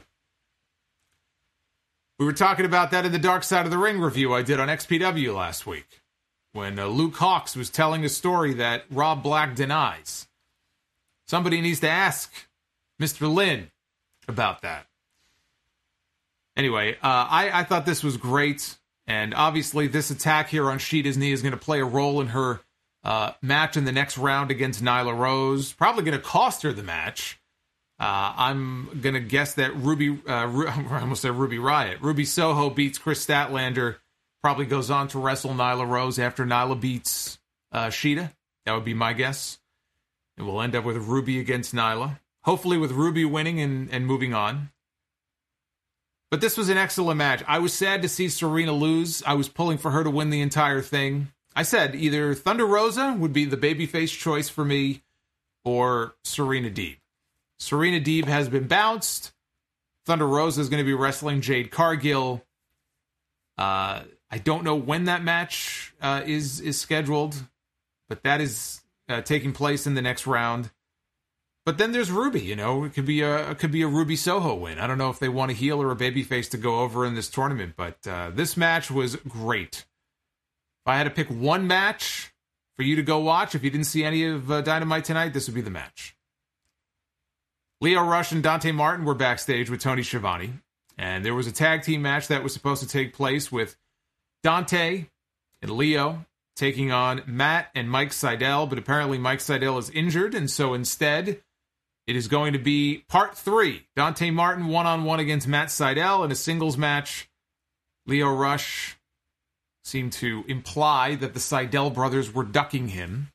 We were talking about that in the Dark Side of the Ring review I did on XPW last week, when Luke Hawx was telling a story that Rob Black denies. Somebody needs to ask Mr. Lynn about that. Anyway, I thought this was great. And obviously, this attack here on Shida's knee is going to play a role in her match in the next round against Nyla Rose. Probably going to cost her the match. I'm going to guess that I almost said Ruby Riott. Ruby Soho beats Chris Statlander. Probably goes on to wrestle Nyla Rose after Nyla beats Shida. That would be my guess. And we'll end up with Ruby against Nyla. Hopefully with Ruby winning and moving on. But this was an excellent match. I was sad to see Serena lose. I was pulling for her to win the entire thing. I said either Thunder Rosa would be the babyface choice for me or Serena Deeb. Serena Deeb has been bounced. Thunder Rosa is going to be wrestling Jade Cargill. I don't know when that match is scheduled, but that is taking place in the next round. But then there's Ruby, it could be a Ruby Soho win. I don't know if they want a heel or a babyface to go over in this tournament, but this match was great. If I had to pick one match for you to go watch, if you didn't see any of Dynamite tonight, this would be the match. Lio Rush and Dante Martin were backstage with Tony Schiavone, and there was a tag team match that was supposed to take place with Dante and Lio taking on Matt and Mike Sydal, but apparently Mike Sydal is injured, and so instead it is going to be part 3. Dante Martin one-on-one against Matt Sydal in a singles match. Lio Rush seemed to imply that the Sydal brothers were ducking him.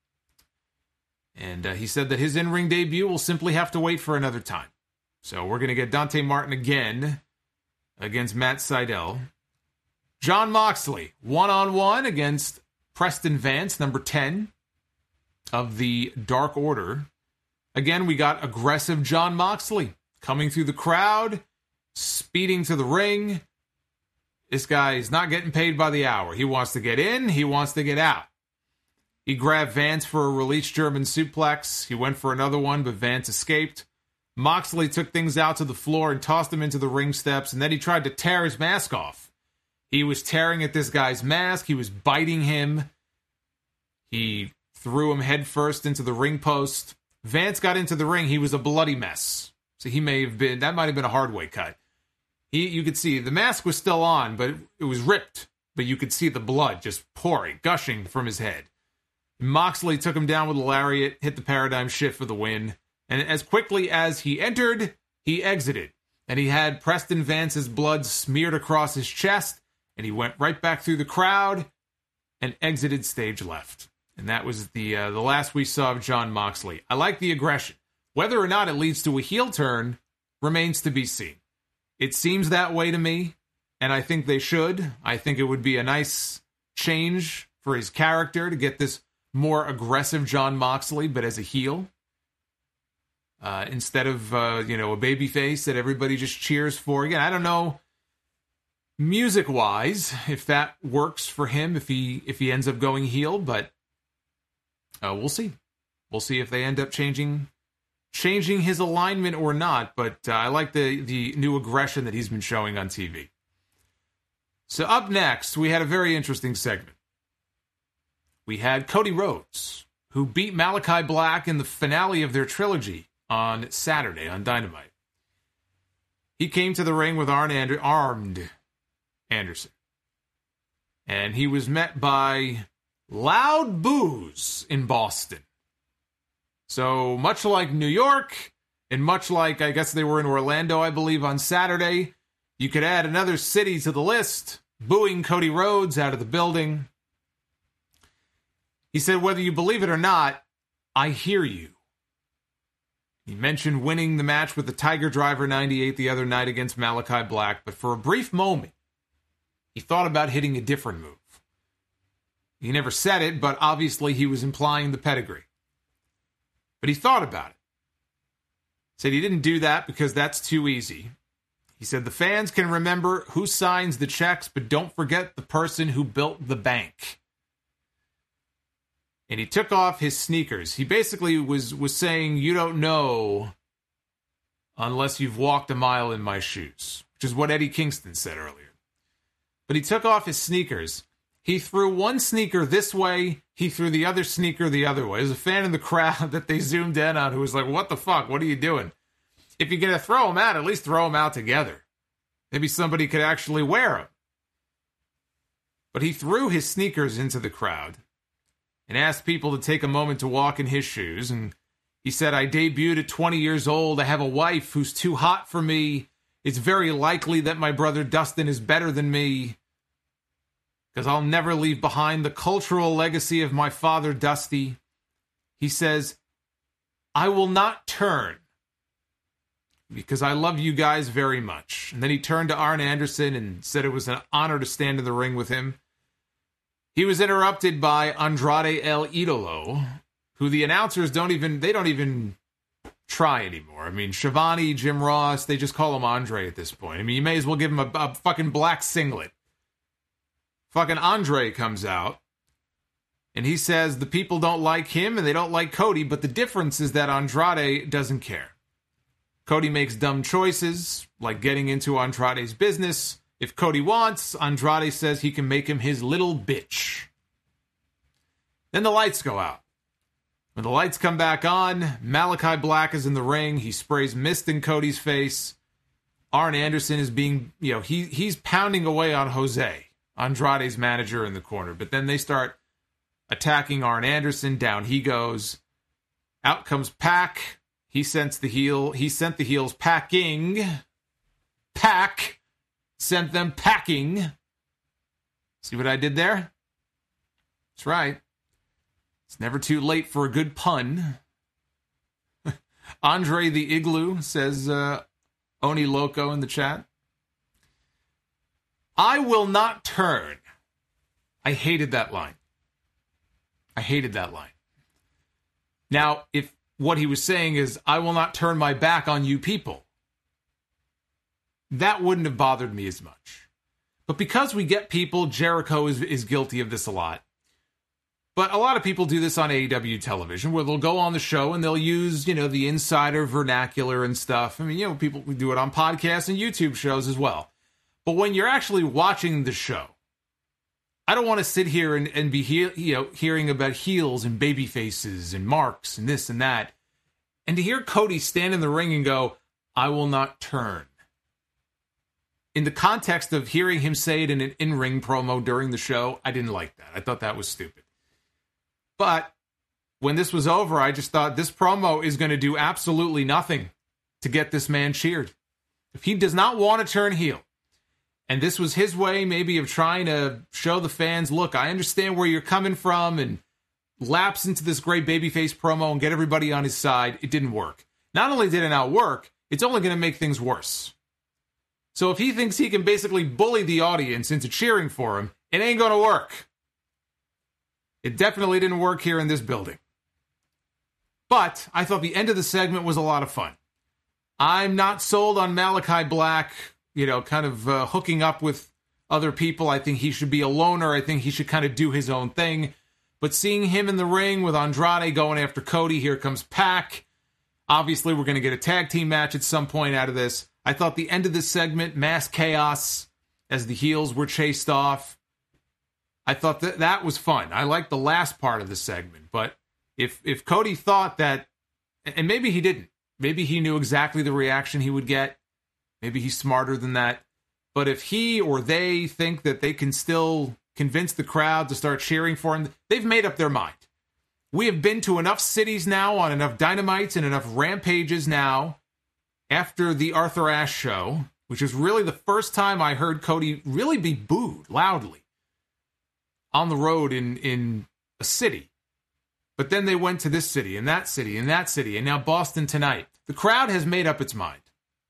And he said that his in-ring debut will simply have to wait for another time. So we're going to get Dante Martin again against Matt Sydal. Jon Moxley, one-on-one against Preston Vance, number 10 of the Dark Order. Again, we got aggressive Jon Moxley coming through the crowd, speeding to the ring. This guy is not getting paid by the hour. He wants to get in, he wants to get out. He grabbed Vance for a release German suplex. He went for another one, but Vance escaped. Moxley took things out to the floor and tossed him into the ring steps, and then he tried to tear his mask off. He was tearing at this guy's mask. He was biting him. He threw him headfirst into the ring post. Vance got into the ring. He was a bloody mess. So that might have been a hard way cut. You could see the mask was still on, but it was ripped. But you could see the blood just pouring, gushing from his head. Moxley took him down with a lariat, hit the paradigm shift for the win. And as quickly as he entered, he exited. And he had Preston Vance's blood smeared across his chest. And he went right back through the crowd and exited stage left. And that was the last we saw of Jon Moxley. I like the aggression. Whether or not it leads to a heel turn remains to be seen. It seems that way to me, and I think they should. I think it would be a nice change for his character to get this more aggressive Jon Moxley, but as a heel. Instead of, a babyface that everybody just cheers for. Again, I don't know music-wise if that works for him, if he ends up going heel, but we'll see. We'll see if they end up changing his alignment or not, but I like the new aggression that he's been showing on TV. So up next, we had a very interesting segment. We had Cody Rhodes, who beat Malachi Black in the finale of their trilogy on Saturday on Dynamite. He came to the ring with Armed Anderson. And he was met by loud boos in Boston. So much like New York, and much like, I guess they were in Orlando, I believe, on Saturday, you could add another city to the list, booing Cody Rhodes out of the building. He said, whether you believe it or not, I hear you. He mentioned winning the match with the Tiger Driver 98 the other night against Malachi Black, but for a brief moment, he thought about hitting a different move. He never said it, but obviously he was implying the pedigree. But he thought about it. Said he didn't do that because that's too easy. He said the fans can remember who signs the checks, but don't forget the person who built the bank. And he took off his sneakers. He basically was saying, you don't know unless you've walked a mile in my shoes, which is what Eddie Kingston said earlier. But he took off his sneakers. He threw one sneaker this way. He threw the other sneaker the other way. There's a fan in the crowd that they zoomed in on who was like, what the fuck? What are you doing? If you're going to throw them out, at least throw them out together. Maybe somebody could actually wear them. But he threw his sneakers into the crowd and asked people to take a moment to walk in his shoes. And he said, I debuted at 20 years old. I have a wife who's too hot for me. It's very likely that my brother Dustin is better than me, because I'll never leave behind the cultural legacy of my father, Dusty. He says, I will not turn because I love you guys very much. And then he turned to Arn Anderson and said it was an honor to stand in the ring with him. He was interrupted by Andrade El Idolo, who the announcers don't even try anymore. I mean, Shivani, Jim Ross, they just call him Andre at this point. I mean, you may as well give him a fucking black singlet. Fucking Andre comes out, and he says the people don't like him and they don't like Cody, but the difference is that Andrade doesn't care. Cody makes dumb choices, like getting into Andrade's business. If Cody wants, Andrade says he can make him his little bitch. Then the lights go out. When the lights come back on, Malachi Black is in the ring. He sprays mist in Cody's face. Arn Anderson is being, he's pounding away on Jose, Andrade's manager, in the corner. But then they start attacking Arn Anderson. Down he goes. Out comes Pac. He sent the heels packing. Pac sent them packing. See what I did there? That's right. It's never too late for a good pun. Andre the Igloo, says Oni Loco in the chat. I will not turn. I hated that line. Now, if what he was saying is, I will not turn my back on you people, that wouldn't have bothered me as much. But because we get people, Jericho is guilty of this a lot. But a lot of people do this on AEW television, where they'll go on the show and they'll use, the insider vernacular and stuff. I mean, people do it on podcasts and YouTube shows as well. But when you're actually watching the show, I don't want to sit here and be hearing about heels and baby faces and marks and this and that. And to hear Cody stand in the ring and go, I will not turn. In the context of hearing him say it in an in-ring promo during the show, I didn't like that. I thought that was stupid. But when this was over, I just thought this promo is going to do absolutely nothing to get this man cheered. If he does not want to turn heel, and this was his way maybe of trying to show the fans, look, I understand where you're coming from, and lapse into this great babyface promo and get everybody on his side, it didn't work. Not only did it not work, it's only going to make things worse. So if he thinks he can basically bully the audience into cheering for him, it ain't going to work. It definitely didn't work here in this building. But I thought the end of the segment was a lot of fun. I'm not sold on Malachi Black, hooking up with other people. I think he should be a loner. I think he should kind of do his own thing. But seeing him in the ring with Andrade going after Cody, here comes Pac. Obviously, we're going to get a tag team match at some point out of this. I thought the end of this segment, mass chaos as the heels were chased off. I thought that was fun. I liked the last part of the segment. But if Cody thought that, and maybe he didn't, maybe he knew exactly the reaction he would get. Maybe he's smarter than that. But if he or they think that they can still convince the crowd to start cheering for him, they've made up their mind. We have been to enough cities now, on enough Dynamites and enough Rampages now, after the Arthur Ashe show, which is really the first time I heard Cody really be booed loudly on the road in a city. But then they went to this city and that city and that city, and now Boston tonight. The crowd has made up its mind.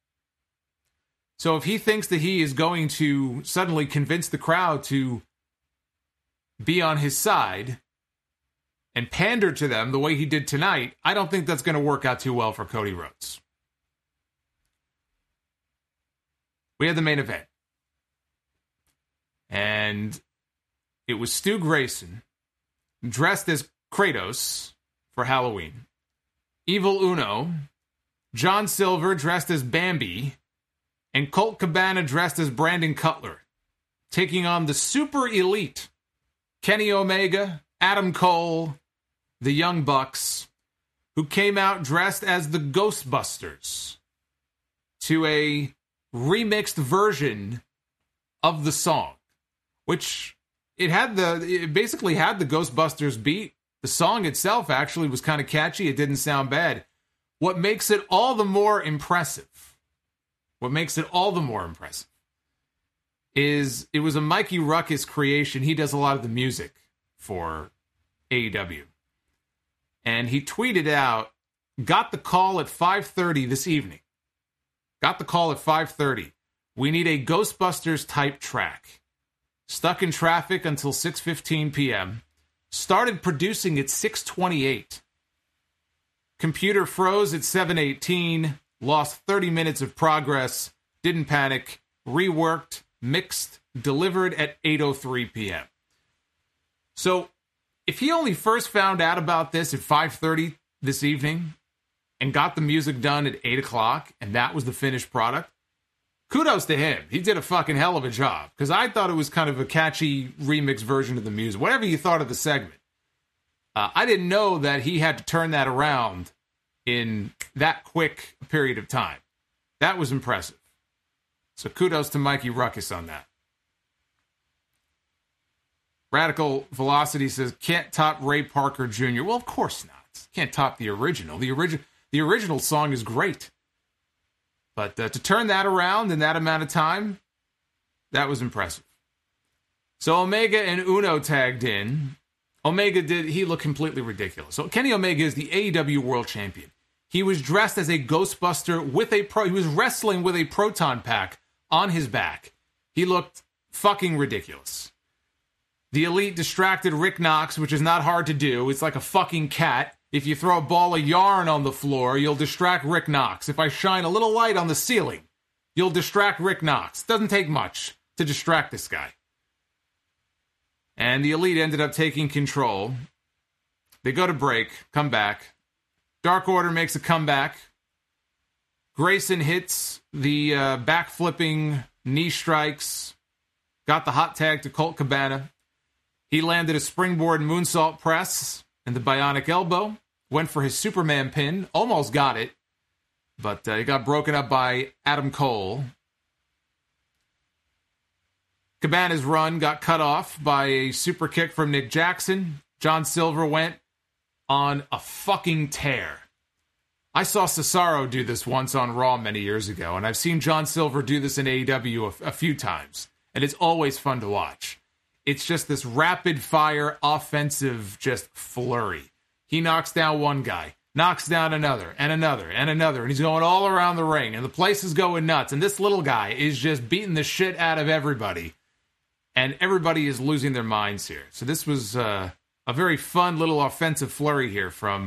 So if he thinks that he is going to suddenly convince the crowd to be on his side and pander to them the way he did tonight, I don't think that's going to work out too well for Cody Rhodes. We had the main event. And it was Stu Grayson dressed as Kratos for Halloween. Evil Uno, John Silver dressed as Bambi, and Colt Cabana dressed as Brandon Cutler, taking on the Super Elite, Kenny Omega, Adam Cole, the Young Bucks, who came out dressed as the Ghostbusters to a remixed version of the song, which it basically had the Ghostbusters beat. The song itself actually was kind of catchy. It didn't sound bad. What makes it all the more impressive is it was a Mikey Ruckus creation. He does a lot of the music for AEW. And he tweeted out, got the call at 5:30 this evening. Got the call at 5:30. We need a Ghostbusters type track. Stuck in traffic until 6:15 p.m. Started producing at 6:28. Computer froze at 7:18. Lost 30 minutes of progress. Didn't panic. Reworked, mixed, delivered at 8:03 p.m. So, if he only first found out about this at 5:30 this evening and got the music done at 8 o'clock and that was the finished product, kudos to him. He did a fucking hell of a job, because I thought it was kind of a catchy remix version of the music. Whatever you thought of the segment, I didn't know that he had to turn that around in that quick period of time. That was impressive. So kudos to Mikey Ruckus on that. Radical Velocity says, can't top Ray Parker Jr. Well, of course not. Can't top the original. The original song is great. But to turn that around in that amount of time, that was impressive. So Omega and Uno tagged in. He looked completely ridiculous. So Kenny Omega is the AEW World Champion. He was dressed as a Ghostbuster he was wrestling with a proton pack on his back. He looked fucking ridiculous. The Elite distracted Rick Knox, which is not hard to do. It's like a fucking cat. If you throw a ball of yarn on the floor, you'll distract Rick Knox. If I shine a little light on the ceiling, you'll distract Rick Knox. Doesn't take much to distract this guy. And the Elite ended up taking control. They go to break, come back. Dark Order makes a comeback. Grayson hits the back-flipping knee strikes. Got the hot tag to Colt Cabana. He landed a springboard moonsault press and the bionic elbow. Went for his Superman pin. Almost got it. But he got broken up by Adam Cole. Cabana's run got cut off by a super kick from Nick Jackson. John Silver went on a fucking tear. I saw Cesaro do this once on Raw many years ago, and I've seen John Silver do this in AEW a few times, and it's always fun to watch. It's just this rapid-fire, offensive, just flurry. He knocks down one guy, knocks down another, and another, and another, and he's going all around the ring, and the place is going nuts, and this little guy is just beating the shit out of everybody, and everybody is losing their minds here. So this was a very fun little offensive flurry here from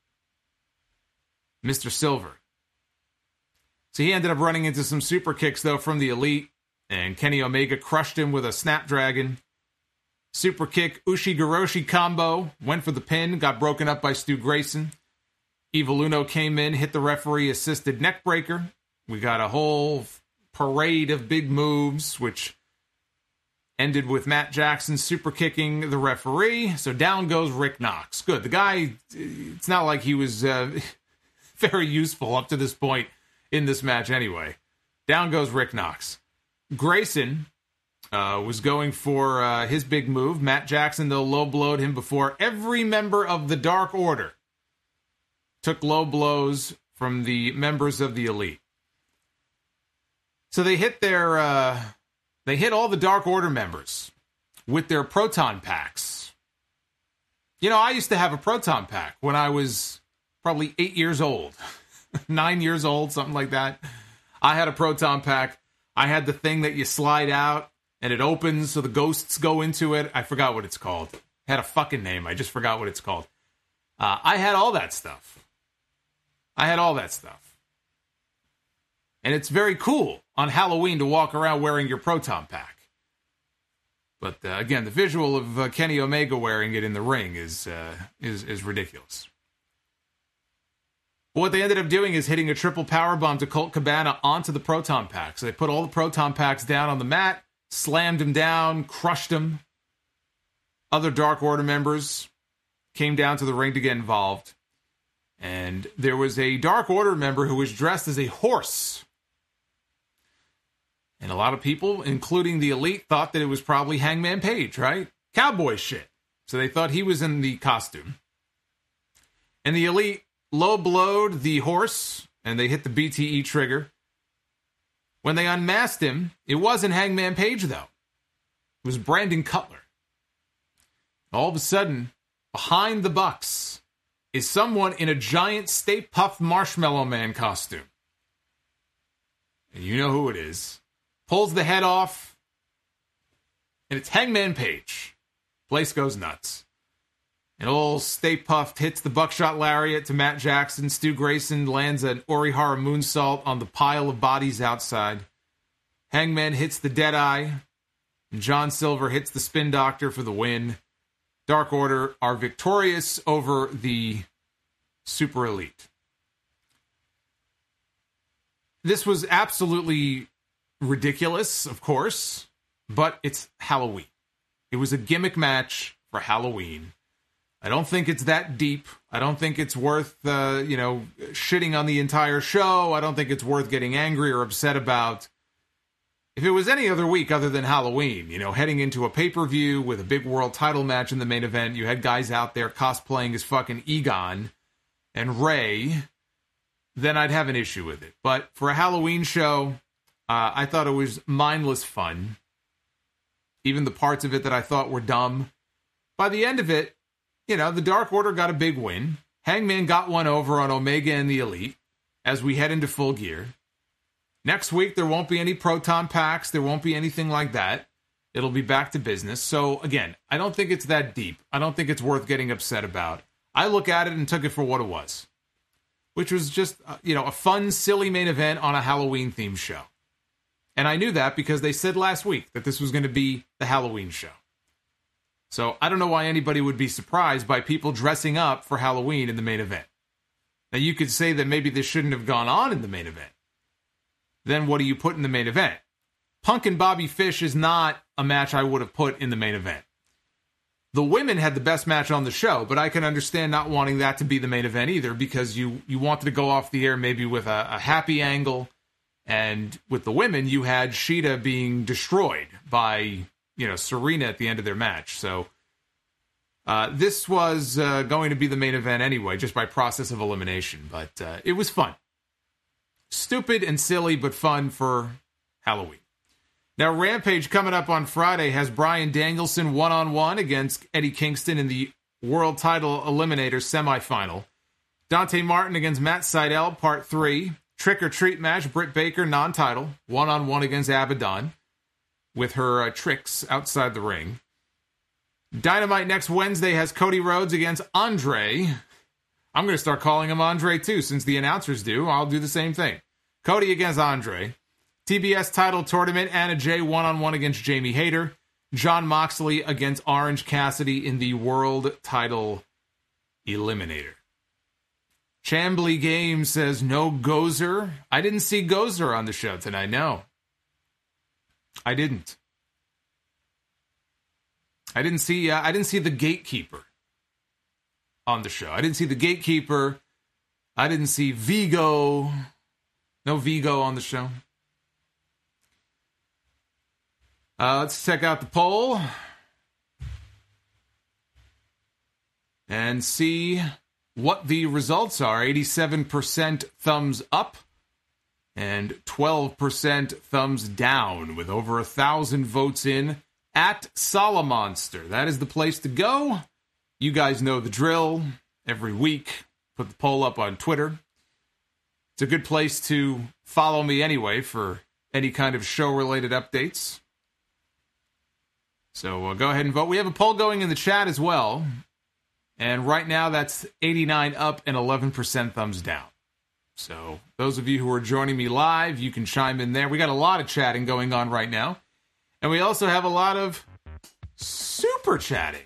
Mr. Silver. So he ended up running into some super kicks, though, from the Elite, and Kenny Omega crushed him with a Snapdragon. Super kick, Ushi-Goroshi combo, went for the pin, got broken up by Stu Grayson. Evil Uno came in, hit the referee-assisted neckbreaker. We got a whole parade of big moves, which ended with Matt Jackson super kicking the referee. So down goes Rick Knox. Good. The guy, it's not like he was very useful up to this point in this match anyway. Down goes Rick Knox. Grayson was going for his big move. Matt Jackson, though, low-blowed him before every member of the Dark Order took low blows from the members of the Elite. So they hit all the Dark Order members with their proton packs. You know, I used to have a Proton Pack when I was probably 8 years old, 9 years old, something like that. I had a Proton Pack. I had the thing that you slide out and it opens so the ghosts go into it. I forgot what it's called. It had a fucking name. I just forgot what it's called. I had all that stuff. And it's very cool on Halloween to walk around wearing your Proton Pack. But again, the visual of Kenny Omega wearing it in the ring is ridiculous. But what they ended up doing is hitting a triple powerbomb to Colt Cabana onto the Proton Pack. So they put all the Proton Packs down on the mat, slammed him down, crushed him. Other Dark Order members came down to the ring to get involved. And there was a Dark Order member who was dressed as a horse. And a lot of people, including the Elite, thought that it was probably Hangman Page, right? Cowboy shit. So they thought he was in the costume. And the Elite low-blowed the horse, and they hit the BTE trigger. When they unmasked him, it wasn't Hangman Page, though. It was Brandon Cutler. All of a sudden, behind the Bucks is someone in a giant Stay Puft Marshmallow Man costume. And you know who it is. Pulls the head off, and it's Hangman Page. Place goes nuts. And old Stay Puft hits the buckshot lariat to Matt Jackson. Stu Grayson lands an Orihara moonsault on the pile of bodies outside. Hangman hits the Deadeye, and John Silver hits the Spin Doctor for the win. Dark Order are victorious over the Super Elite. This was absolutely ridiculous, of course, but it's Halloween. It was a gimmick match for Halloween. I don't think it's that deep. I don't think it's worth, shitting on the entire show. I don't think it's worth getting angry or upset about. If it was any other week other than Halloween, heading into a pay-per-view with a big world title match in the main event, you had guys out there cosplaying as fucking Egon and Ray, then I'd have an issue with it. But for a Halloween show, I thought it was mindless fun. Even the parts of it that I thought were dumb. By the end of it, the Dark Order got a big win. Hangman got one over on Omega and the Elite as we head into Full Gear. Next week, there won't be any Proton Packs. There won't be anything like that. It'll be back to business. So, again, I don't think it's that deep. I don't think it's worth getting upset about. I look at it and took it for what it was, which was just, a fun, silly main event on a Halloween-themed show. And I knew that because they said last week that this was going to be the Halloween show. So I don't know why anybody would be surprised by people dressing up for Halloween in the main event. Now, you could say that maybe this shouldn't have gone on in the main event. Then what do you put in the main event? Punk and Bobby Fish is not a match I would have put in the main event. The women had the best match on the show, but I can understand not wanting that to be the main event either, because you wanted to go off the air maybe with a happy angle. And with the women, you had Shida being destroyed by, Serena at the end of their match. So this was going to be the main event anyway, just by process of elimination. But it was fun. Stupid and silly, but fun for Halloween. Now, Rampage coming up on Friday has Bryan Danielson one-on-one against Eddie Kingston in the World Title Eliminator semifinal. Dante Martin against Matt Sydal, Part 3. Trick or Treat match, Britt Baker, non-title, one-on-one against Abaddon with her tricks outside the ring. Dynamite next Wednesday has Cody Rhodes against Andre. I'm going to start calling him Andre, too, since the announcers do. I'll do the same thing. Cody against Andre. TBS title tournament, Anna Jay one-on-one against Jamie Hayter. Jon Moxley against Orange Cassidy in the World Title Eliminator. Chambly Games says no Gozer. I didn't see Gozer on the show tonight, no. I didn't. I didn't see the Gatekeeper on the show. I didn't see the Gatekeeper. I didn't see Vigo. No Vigo on the show. Let's check out the poll and see what the results are. 87% thumbs up and 12% thumbs down, with over 1,000 votes in at Solomonster. That is the place to go You guys know the drill. Every week, put the poll up on Twitter. It's a good place to follow me anyway for any kind of show-related updates. So go ahead and vote. We have a poll going in the chat as well. And right now, that's 89 up and 11% thumbs down. So those of you who are joining me live, you can chime in there. We got a lot of chatting going on right now. And we also have a lot of super chatting.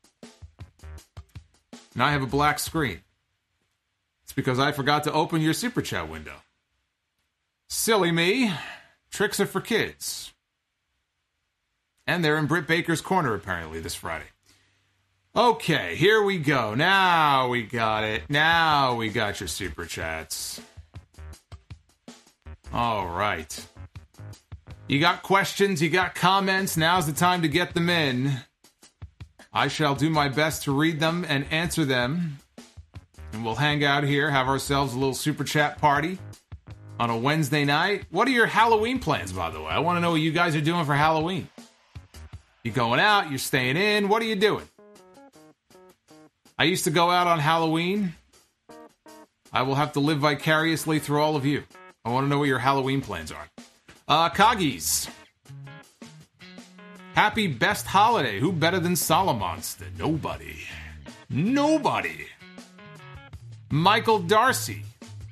Now I have a black screen. It's because I forgot to open your super chat window. Silly me. Tricks are for kids. And they're in Britt Baker's corner, apparently, this Friday. Okay, here we go. Now we got it. Now we got your super chats. All right. You got questions, you got comments. Now's the time to get them in. I shall do my best to read them and answer them. And we'll hang out here, have ourselves a little super chat party on a Wednesday night. What are your Halloween plans, by the way? I want to know what you guys are doing for Halloween. You going out? You're staying in? What are you doing? I used to go out on Halloween. I will have to live vicariously through all of you. I want to know what your Halloween plans are. Coggies. Happy best holiday. Who better than Solomonster? Nobody. Nobody. Michael Darcy.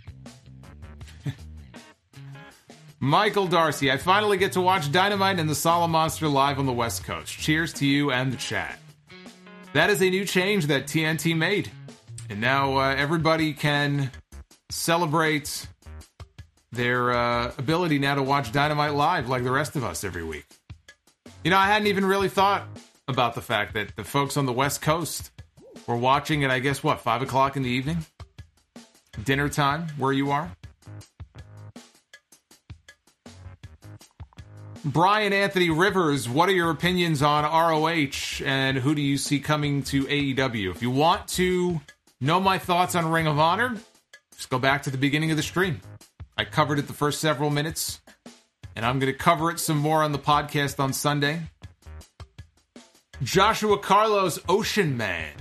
Michael Darcy. I finally get to watch Dynamite and the Solomonster live on the West Coast. Cheers to you and the chat. That is a new change that TNT made. And now everybody can celebrate their ability now to watch Dynamite live like the rest of us every week. You know, I hadn't even really thought about the fact that the folks on the West Coast were watching at, I guess, 5 o'clock in the evening? Dinner time, where you are? Brian Anthony Rivers, what are your opinions on ROH and who do you see coming to AEW? If you want to know my thoughts on Ring of Honor, just go back to the beginning of the stream. I covered it the first several minutes, and I'm going to cover it some more on the podcast on Sunday. Joshua Carlos, Ocean Man.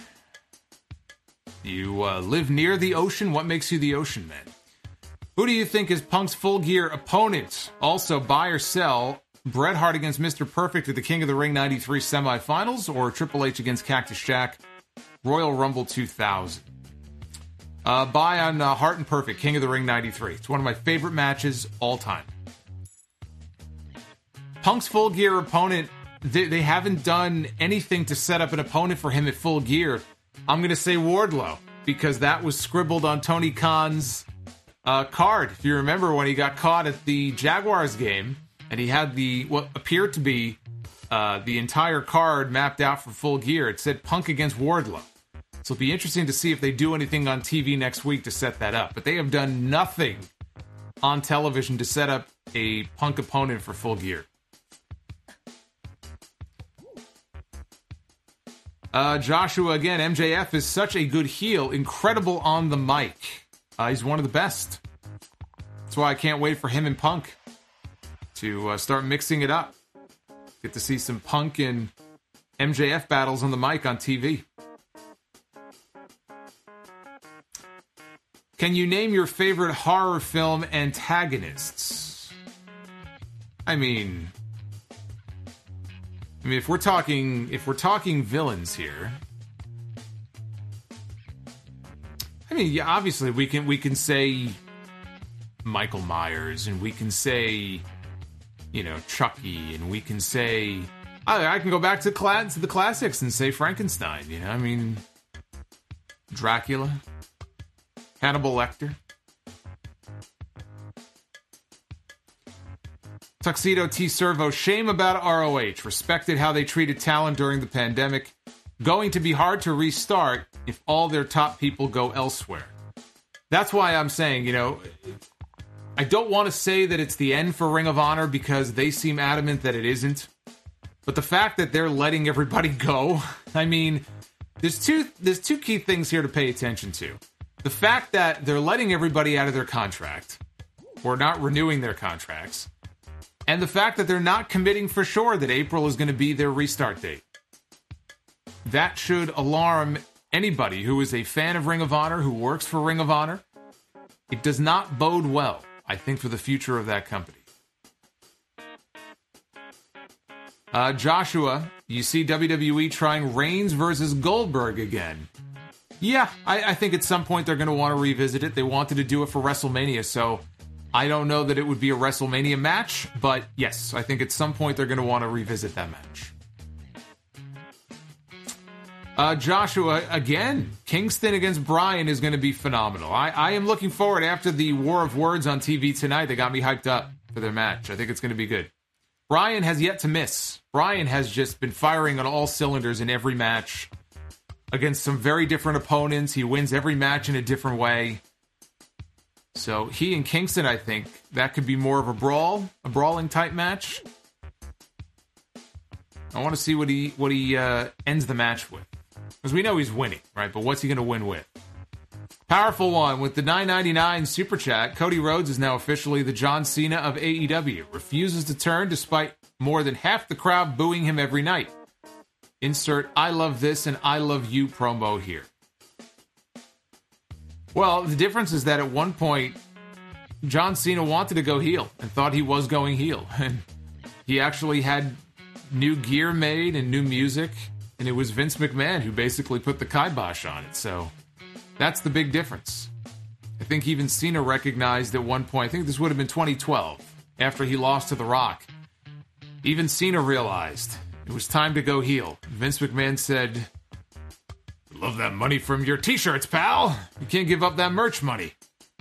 You live near the ocean? What makes you the Ocean Man? Who do you think is Punk's Full Gear opponent? Also, buy or sell Bret Hart against Mr. Perfect at the King of the Ring 93 semifinals, or Triple H against Cactus Jack, Royal Rumble 2000? Buy on Hart and Perfect, King of the Ring 93. It's one of my favorite matches all time. Punk's Full Gear opponent, they haven't done anything to set up an opponent for him at Full Gear. I'm going to say Wardlow, because that was scribbled on Tony Khan's card. If you remember when he got caught at the Jaguars game, and he had what appeared to be the entire card mapped out for Full Gear, it said Punk against Wardlow. So it'll be interesting to see if they do anything on TV next week to set that up. But they have done nothing on television to set up a Punk opponent for Full Gear. Joshua again, MJF is such a good heel, incredible on the mic. He's one of the best. That's why I can't wait for him and Punk to start mixing it up. Get to see some Punk and MJF battles on the mic on TV. Can you name your favorite horror film antagonists? I mean, if we're talking villains here, I mean, yeah, obviously we can say Michael Myers, and we can say, Chucky, and we can say I can go back to the classics and say Frankenstein. I mean, Dracula, Hannibal Lecter. Tuxedo T. Servo, shame about ROH. Respected how they treated talent during the pandemic. Going to be hard to restart if all their top people go elsewhere. That's why I'm saying, I don't want to say that it's the end for Ring of Honor because they seem adamant that it isn't. But the fact that they're letting everybody go, I mean, there's two key things here to pay attention to. The fact that they're letting everybody out of their contract, or not renewing their contracts, and the fact that they're not committing for sure that April is going to be their restart date. that should alarm anybody who is a fan of Ring of Honor, who works for Ring of Honor. It does not bode well, I think, for the future of that company. Joshua, you see WWE trying Reigns versus Goldberg again. Yeah, I think at some point they're going to want to revisit it. They wanted to do it for WrestleMania, so I don't know that it would be a WrestleMania match, but yes, I think at some point they're going to want to revisit that match. Joshua, again, Kingston against Bryan is going to be phenomenal. I am looking forward after the War of Words on TV tonight. They got me hyped up for their match. I think it's going to be good. Bryan has yet to miss. Bryan has just been firing on all cylinders in every match against some very different opponents. He wins every match in a different way. So he and Kingston, I think, that could be more of a brawling type match. I want to see what he ends the match with. Because we know he's winning, right? But what's he going to win with? Powerful one with the $9.99 Super Chat. Cody Rhodes is now officially the John Cena of AEW. Refuses to turn despite more than half the crowd booing him every night. Insert I love this and I love you promo here. Well, the difference is that at one point, John Cena wanted to go heel and thought he was going heel. And he actually had new gear made and new music. And it was Vince McMahon who basically put the kibosh on it. So that's the big difference. I think even Cena recognized at one point, I think this would have been 2012, after he lost to The Rock. Even Cena realized it was time to go heel. Vince McMahon said, "Love that money from your t-shirts, pal. You can't give up that merch money."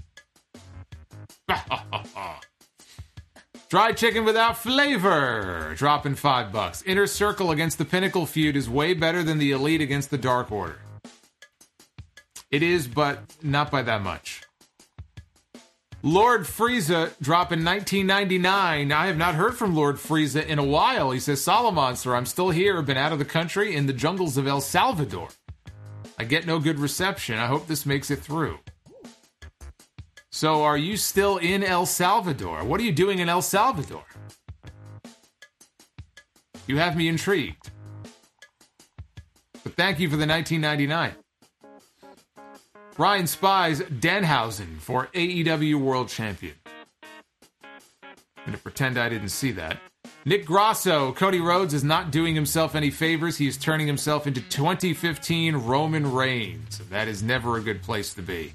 Dry chicken without flavor, dropping $5. Inner Circle against the Pinnacle feud is way better than the Elite against the Dark Order. It is, but not by that much. Lord Frieza dropping $19.99. I have not heard from Lord Frieza in a while. He says, "Solomonster, I'm still here, been out of the country in the jungles of El Salvador. I get no good reception. I hope this makes it through." So are you still in El Salvador? What are you doing in El Salvador? You have me intrigued. But thank you for the $19.99. Ryan Spies Danhausen for AEW World Champion. I'm going to pretend I didn't see that. Nick Grasso, Cody Rhodes is not doing himself any favors. He is turning himself into 2015 Roman Reigns. That is never a good place to be.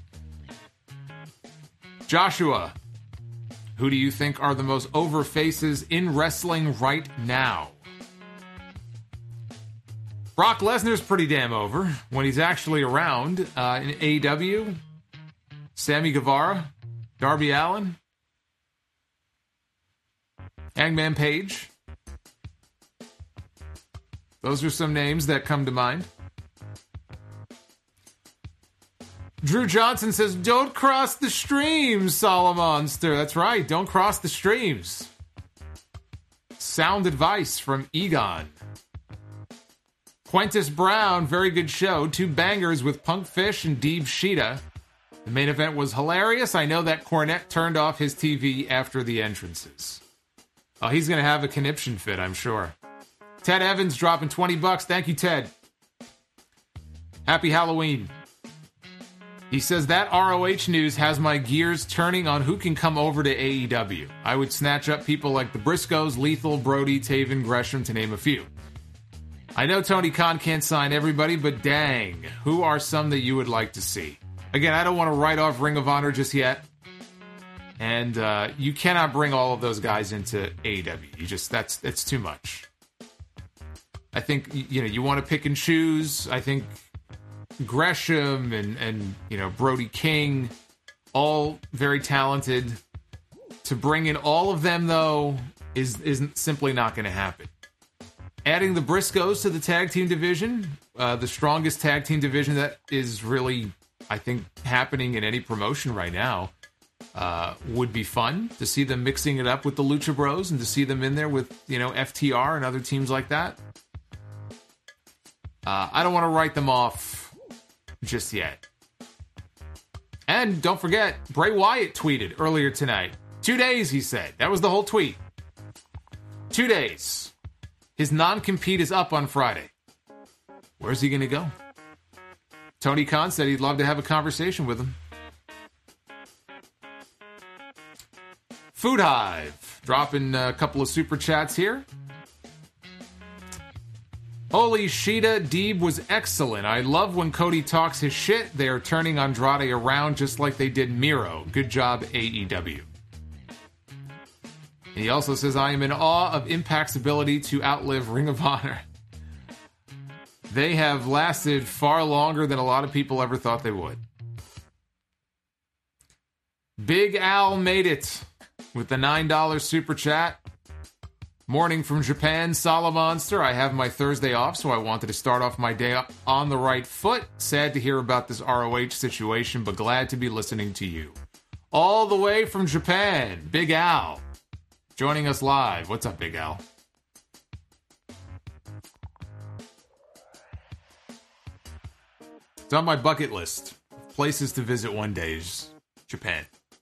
Joshua, who do you think are the most over faces in wrestling right now? Brock Lesnar's pretty damn over when he's actually around. In AEW, Sammy Guevara, Darby Allin, Hangman Page. Those are some names that come to mind. Drew Johnson says, "Don't cross the streams, Solomonster." That's right, don't cross the streams. Sound advice from Egon. Quintus Brown, very good show. 2 bangers with Punk Fish and Deeb Sheeta. The main event was hilarious. I know that Cornette turned off his TV after the entrances. Oh, he's going to have a conniption fit, I'm sure. Ted Evans dropping $20. Thank you, Ted. Happy Halloween. He says that ROH news has my gears turning on who can come over to AEW. I would snatch up people like the Briscoes, Lethal, Brody, Taven, Gresham, to name a few. I know Tony Khan can't sign everybody, but dang, who are some that you would like to see? Again, I don't want to write off Ring of Honor just yet. And you cannot bring all of those guys into AEW. That's too much. I think, you want to pick and choose. I think Gresham and Brody King, all very talented. To bring in all of them, though, isn't simply not going to happen. Adding the Briscoes to the tag team division, the strongest tag team division that is really, I think, happening in any promotion right now, would be fun to see them mixing it up with the Lucha Bros and to see them in there with, FTR and other teams like that. I don't want to write them off just yet. And don't forget, Bray Wyatt tweeted earlier tonight. 2 days, he said. That was the whole tweet. 2 days. His non-compete is up on Friday. Where's he going to go? Tony Khan said he'd love to have a conversation with him. Food Hive, dropping a couple of super chats here. Holy Shida, Deeb was excellent. I love when Cody talks his shit. They are turning Andrade around just like they did Miro. Good job, AEW. And he also says, I am in awe of Impact's ability to outlive Ring of Honor. They have lasted far longer than a lot of people ever thought they would. Big Al made it with the $9 super chat. Morning from Japan, Salamonster. I have my Thursday off, so I wanted to start off my day on the right foot. Sad to hear about this ROH situation, but glad to be listening to you. All the way from Japan, Big Al, joining us live. What's up, Big Al? It's on my bucket list. Places to visit one day is Japan.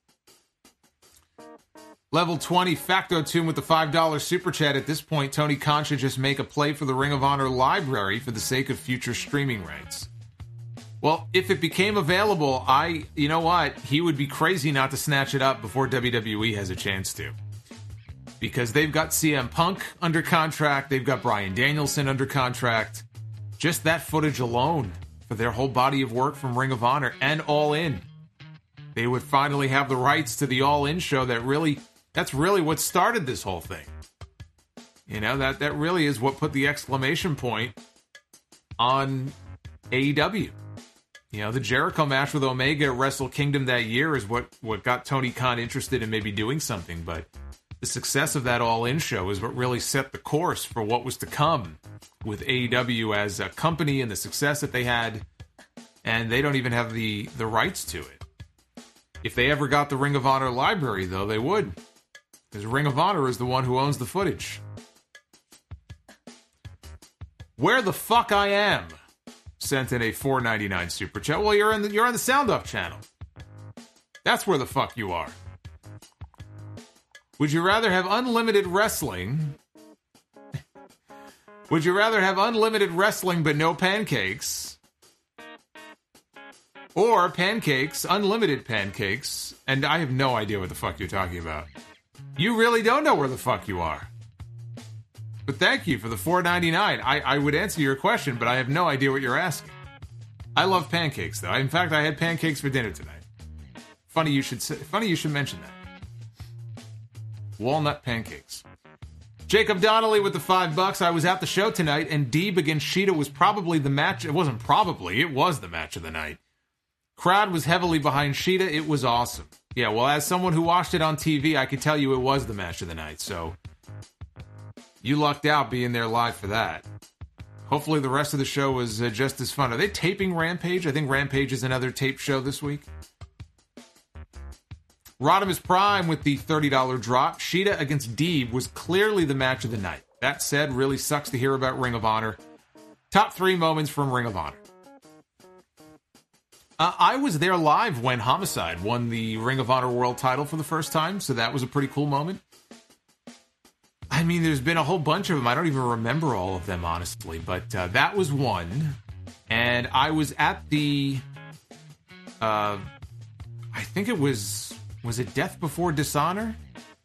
Level 20, Facto Tune with the $5 super chat. At this point, Tony Khan should just make a play for the Ring of Honor library for the sake of future streaming rights. Well, if it became available, you know what? He would be crazy not to snatch it up before WWE has a chance to. Because they've got CM Punk under contract, they've got Bryan Danielson under contract. Just that footage alone for their whole body of work from Ring of Honor and All In. They would finally have the rights to the All In show that's really what started this whole thing. You know, that really is what put the exclamation point on AEW. You know, the Jericho match with Omega at Wrestle Kingdom that year is what got Tony Khan interested in maybe doing something, but the success of that All-In show is what really set the course for what was to come with AEW as a company and the success that they had, and they don't even have the rights to it. If they ever got the Ring of Honor library, though, they would. Because Ring of Honor is the one who owns the footage. Where the fuck I am sent in a $4.99 super chat. Well, you're on the Sound Off channel. That's where the fuck you are. Would you rather have unlimited wrestling? Would you rather have unlimited wrestling but no pancakes? Or pancakes, unlimited pancakes, and I have no idea what the fuck you're talking about. You really don't know where the fuck you are. But thank you for the $4.99. I would answer your question, but I have no idea what you're asking. I love pancakes, though. In fact, I had pancakes for dinner tonight. Funny you should mention that. Walnut pancakes. Jacob Donnelly with the $5. I was at the show tonight, and Deeb against Shida was probably the match. It wasn't probably. It was the match of the night. Crowd was heavily behind Shida. It was awesome. Yeah, well, as someone who watched it on TV, I could tell you it was the match of the night, so you lucked out being there live for that. Hopefully the rest of the show was just as fun. Are they taping Rampage? I think Rampage is another tape show this week. Rodimus Prime with the $30 drop. Shida against Deeb was clearly the match of the night. That said, really sucks to hear about Ring of Honor. Top 3 moments from Ring of Honor. I was there live when Homicide won the Ring of Honor World title for the first time, so that was a pretty cool moment. I mean, there's been a whole bunch of them. I don't even remember all of them, honestly, but that was one. And I was at the, I think it was it Death Before Dishonor?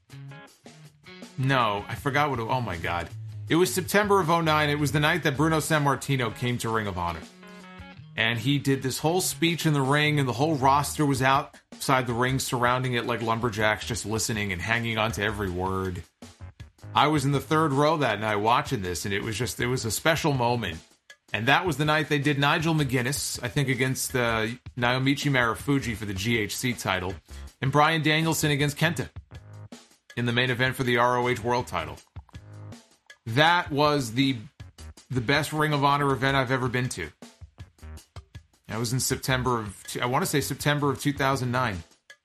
No, I forgot what oh my God. It was September of 2009. It was the night that Bruno Sammartino came to Ring of Honor. And he did this whole speech in the ring, and the whole roster was outside the ring surrounding it like lumberjacks, just listening and hanging on to every word. I was in the third row that night watching this, and it was a special moment. And that was the night they did Nigel McGuinness, I think, against Naomichi Marufuji for the GHC title, and Bryan Danielson against Kenta in the main event for the ROH World title. That was the best Ring of Honor event I've ever been to. That was in September of 2009.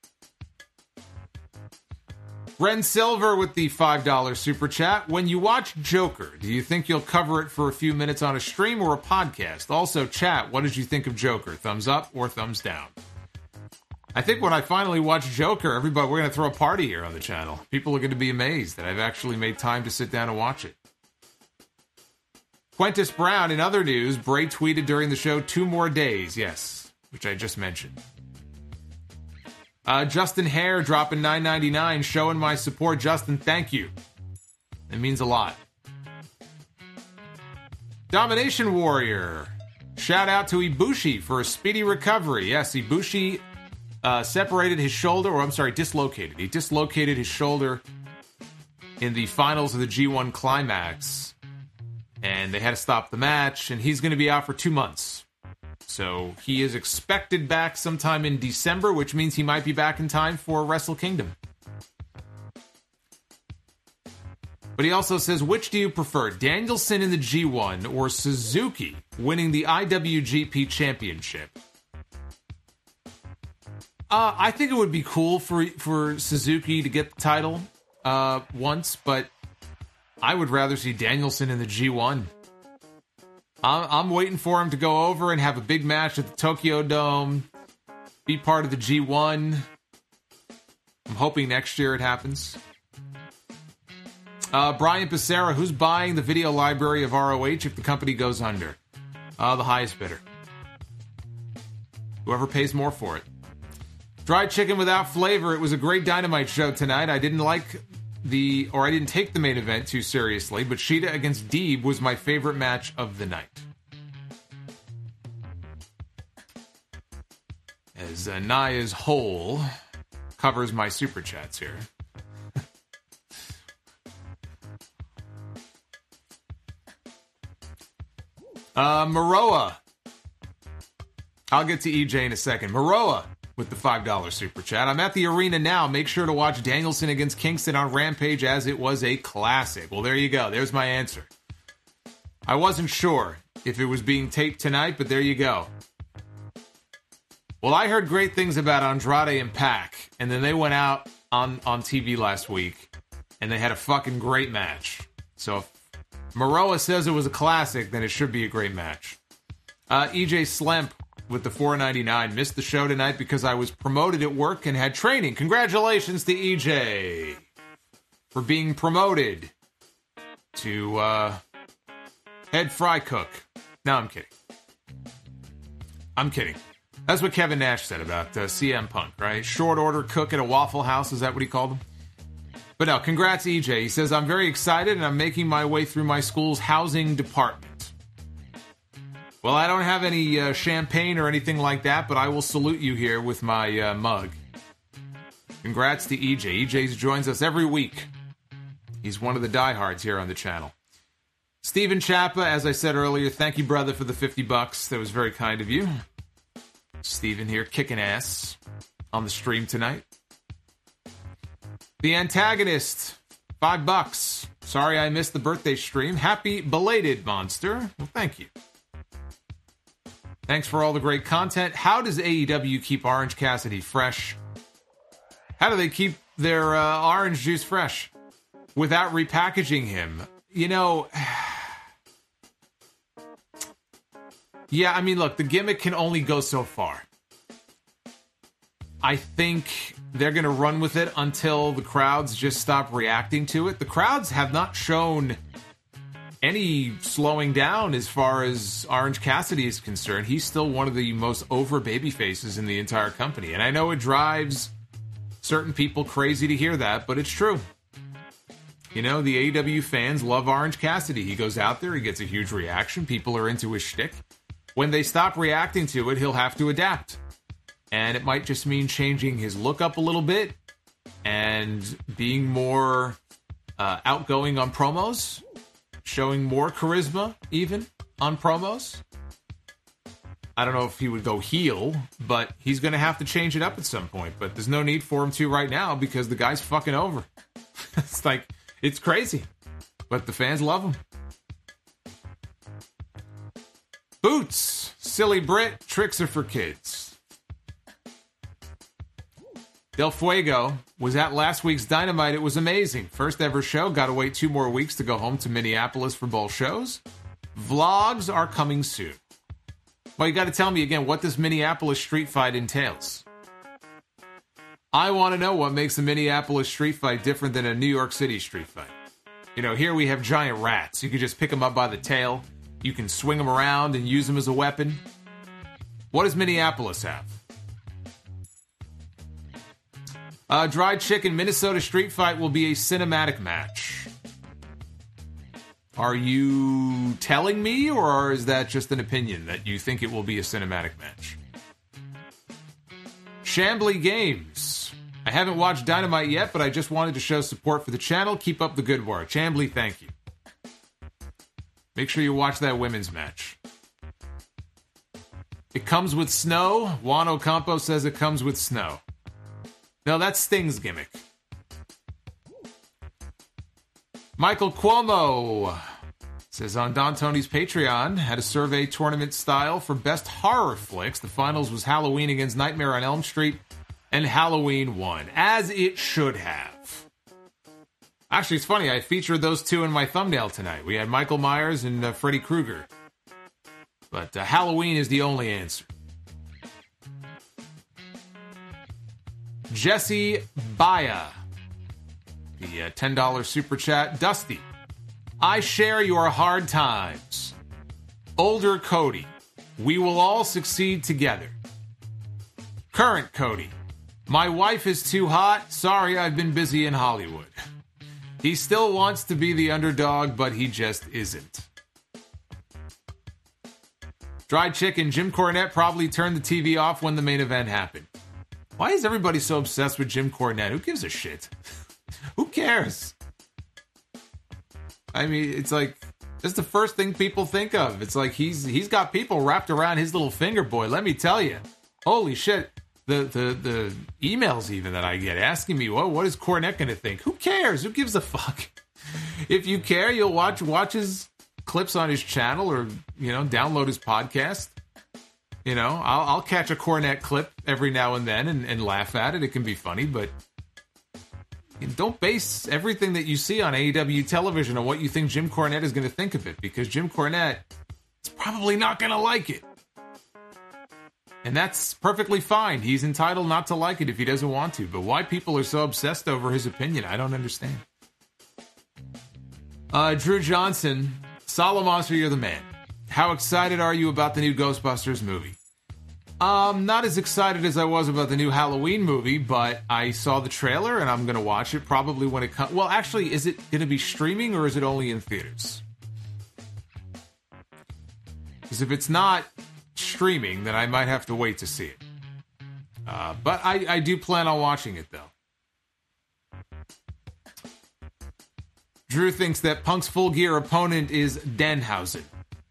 Ren Silver with the $5 super chat. When you watch Joker, do you think you'll cover it for a few minutes on a stream or a podcast? Also, chat, what did you think of Joker? Thumbs up or thumbs down? I think when I finally watch Joker, we're going to throw a party here on the channel. People are going to be amazed that I've actually made time to sit down and watch it. Quintus Brown, in other news, Bray tweeted during the show 2 more days. Yes, which I just mentioned. Justin Hare dropping $9.99, showing my support. Justin, thank you. It means a lot. Domination Warrior. Shout out to Ibushi for a speedy recovery. Yes, Ibushi separated his shoulder, dislocated. He dislocated his shoulder in the finals of the G1 Climax. And they had to stop the match, and he's going to be out for 2 months. So he is expected back sometime in December, which means he might be back in time for Wrestle Kingdom. But he also says, which do you prefer, Danielson in the G1 or Suzuki winning the IWGP Championship? I think it would be cool for Suzuki to get the title once, but I would rather see Danielson in the G1. I'm waiting for him to go over and have a big match at the Tokyo Dome, be part of the G1. I'm hoping next year it happens. Brian Becerra, who's buying the video library of ROH if the company goes under? The highest bidder. Whoever pays more for it. Dried chicken without flavor. It was a great Dynamite show tonight. I didn't take the main event too seriously, but Shida against Deeb was my favorite match of the night. As Naya's hole covers my super chats here. Maroa. I'll get to EJ in a second. Maroa with the $5 super chat. I'm at the arena now. Make sure to watch Danielson against Kingston on Rampage as it was a classic. Well, there you go. There's my answer. I wasn't sure if it was being taped tonight, but there you go. Well, I heard great things about Andrade and Pac, and then they went out on TV last week, and they had a fucking great match. So if Maroa says it was a classic, then it should be a great match. EJ Slemp with the $4.99. Missed the show tonight because I was promoted at work and had training. Congratulations to EJ for being promoted to head fry cook. No, I'm kidding. I'm kidding. That's what Kevin Nash said about CM Punk, right? Short order cook at a Waffle House. Is that what he called him? But no, congrats, EJ. He says, I'm very excited and I'm making my way through my school's housing department. Well, I don't have any champagne or anything like that, but I will salute you here with my mug. Congrats to EJ. EJ joins us every week. He's one of the diehards here on the channel. Steven Chappa, as I said earlier, thank you, brother, for the $50. That was very kind of you. Steven here kicking ass on the stream tonight. The Antagonist, $5. Sorry I missed the birthday stream. Happy belated, Monster. Well, thank you. Thanks for all the great content. How does AEW keep Orange Cassidy fresh? How do they keep their orange juice fresh without repackaging him? You know, yeah, I mean, look, the gimmick can only go so far. I think they're going to run with it until the crowds just stop reacting to it. The crowds have not shown any slowing down as far as Orange Cassidy is concerned. He's still one of the most over baby faces in the entire company. And I know it drives certain people crazy to hear that, but it's true. You know, the AEW fans love Orange Cassidy. He goes out there, he gets a huge reaction. People are into his shtick. When they stop reacting to it, he'll have to adapt. And it might just mean changing his look up a little bit and being more outgoing on promos, showing more charisma even on promos. I don't know if he would go heel, but he's going to have to change it up at some point. But there's no need for him to right now because the guy's fucking over. It's like, it's crazy. But the fans love him. Boots, silly Brit, tricks are for kids. Del Fuego was at last week's Dynamite. It was amazing. First ever show. Got to wait 2 more weeks to go home to Minneapolis for both shows. Vlogs are coming soon. Well, you got to tell me again what this Minneapolis street fight entails. I want to know what makes a Minneapolis street fight different than a New York City street fight. You know, here we have giant rats. You can just pick them up by the tail. You can swing them around and use them as a weapon. What does Minneapolis have? Dried Chicken Minnesota Street Fight will be a cinematic match. Are you telling me, or is that just an opinion that you think it will be a cinematic match? Chambly Games. I haven't watched Dynamite yet, but I just wanted to show support for the channel. Keep up the good work. Chambly, thank you. Make sure you watch that women's match. It comes with snow. Juan Ocampo says it comes with snow. No, that's Sting's gimmick. Michael Cuomo says on Don Tony's Patreon, had a survey tournament style for best horror flicks. The finals was Halloween against Nightmare on Elm Street, and Halloween won, as it should have. Actually, it's funny, I featured those two in my thumbnail tonight. We had Michael Myers and Freddy Krueger. But Halloween is the only answer. Jesse Baya, the $10 super chat. Dusty, I share your hard times. Older Cody, we will all succeed together. Current Cody, my wife is too hot. Sorry, I've been busy in Hollywood. He still wants to be the underdog, but he just isn't. Dried Chicken, Jim Cornette probably turned the TV off when the main event happened. Why is everybody so obsessed with Jim Cornette? Who gives a shit? Who cares? I mean, it's like, that's the first thing people think of. It's like he's got people wrapped around his little finger, boy. Let me tell you. Holy shit. The emails even that I get asking me, what is Cornette going to think? Who cares? Who gives a fuck? If you care, you'll watch his clips on his channel or, download his podcast. I'll catch a Cornette clip every now and then and laugh at it. It can be funny, but don't base everything that you see on AEW television on what you think Jim Cornette is going to think of it, because Jim Cornette is probably not going to like it. And that's perfectly fine. He's entitled not to like it if he doesn't want to. But why people are so obsessed over his opinion, I don't understand. Drew Johnson, Solomonster, you're the man. How excited are you about the new Ghostbusters movie? Not as excited as I was about the new Halloween movie, but I saw the trailer and I'm going to watch it probably when it comes. Well, actually, is it going to be streaming or is it only in theaters? Because if it's not streaming, then I might have to wait to see it. But I do plan on watching it, though. Drew thinks that Punk's Full Gear opponent is Danhausen.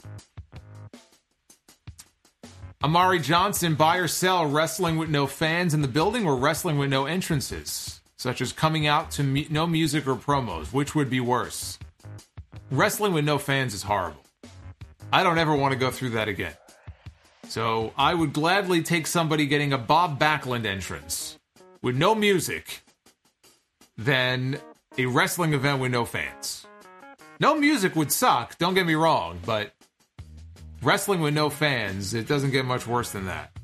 Amari Johnson, buy or sell wrestling with no fans in the building or wrestling with no entrances, such as coming out to no music or promos? Which would be worse? Wrestling with no fans is horrible. I don't ever want to go through that again. So I would gladly take somebody getting a Bob Backlund entrance with no music than a wrestling event with no fans. No music would suck, don't get me wrong, but wrestling with no fans, it doesn't get much worse than that.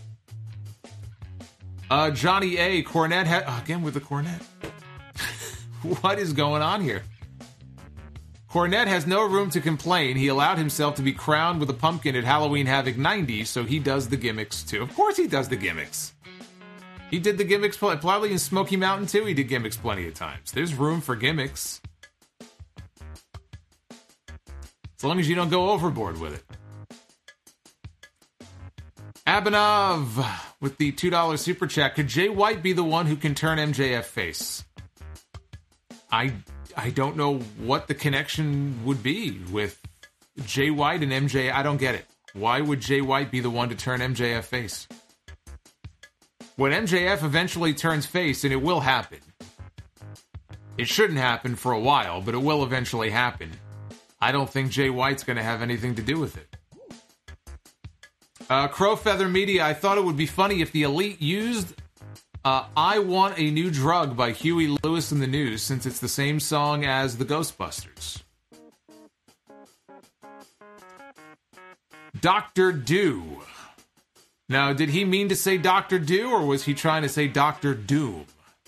Johnny A. Cornette again with the Cornette. What is going on here? Cornette has no room to complain. He allowed himself to be crowned with a pumpkin at Halloween Havoc 90, so he does the gimmicks too. Of course he does the gimmicks. He did the gimmicks probably in Smoky Mountain too. He did gimmicks plenty of times. There's room for gimmicks. As long as you don't go overboard with it. Abanov with the $2 super chat. Could Jay White be the one who can turn MJF face? I don't know what the connection would be with Jay White and MJ. I don't get it. Why would Jay White be the one to turn MJF face? When MJF eventually turns face, and it will happen. It shouldn't happen for a while, but it will eventually happen. I don't think Jay White's going to have anything to do with it. Crowfeather Media, I thought it would be funny if the Elite used I Want a New Drug by Huey Lewis and the News, since it's the same song as the Ghostbusters. Dr. Do. Now, did he mean to say Dr. Do, or was he trying to say Dr. Doom?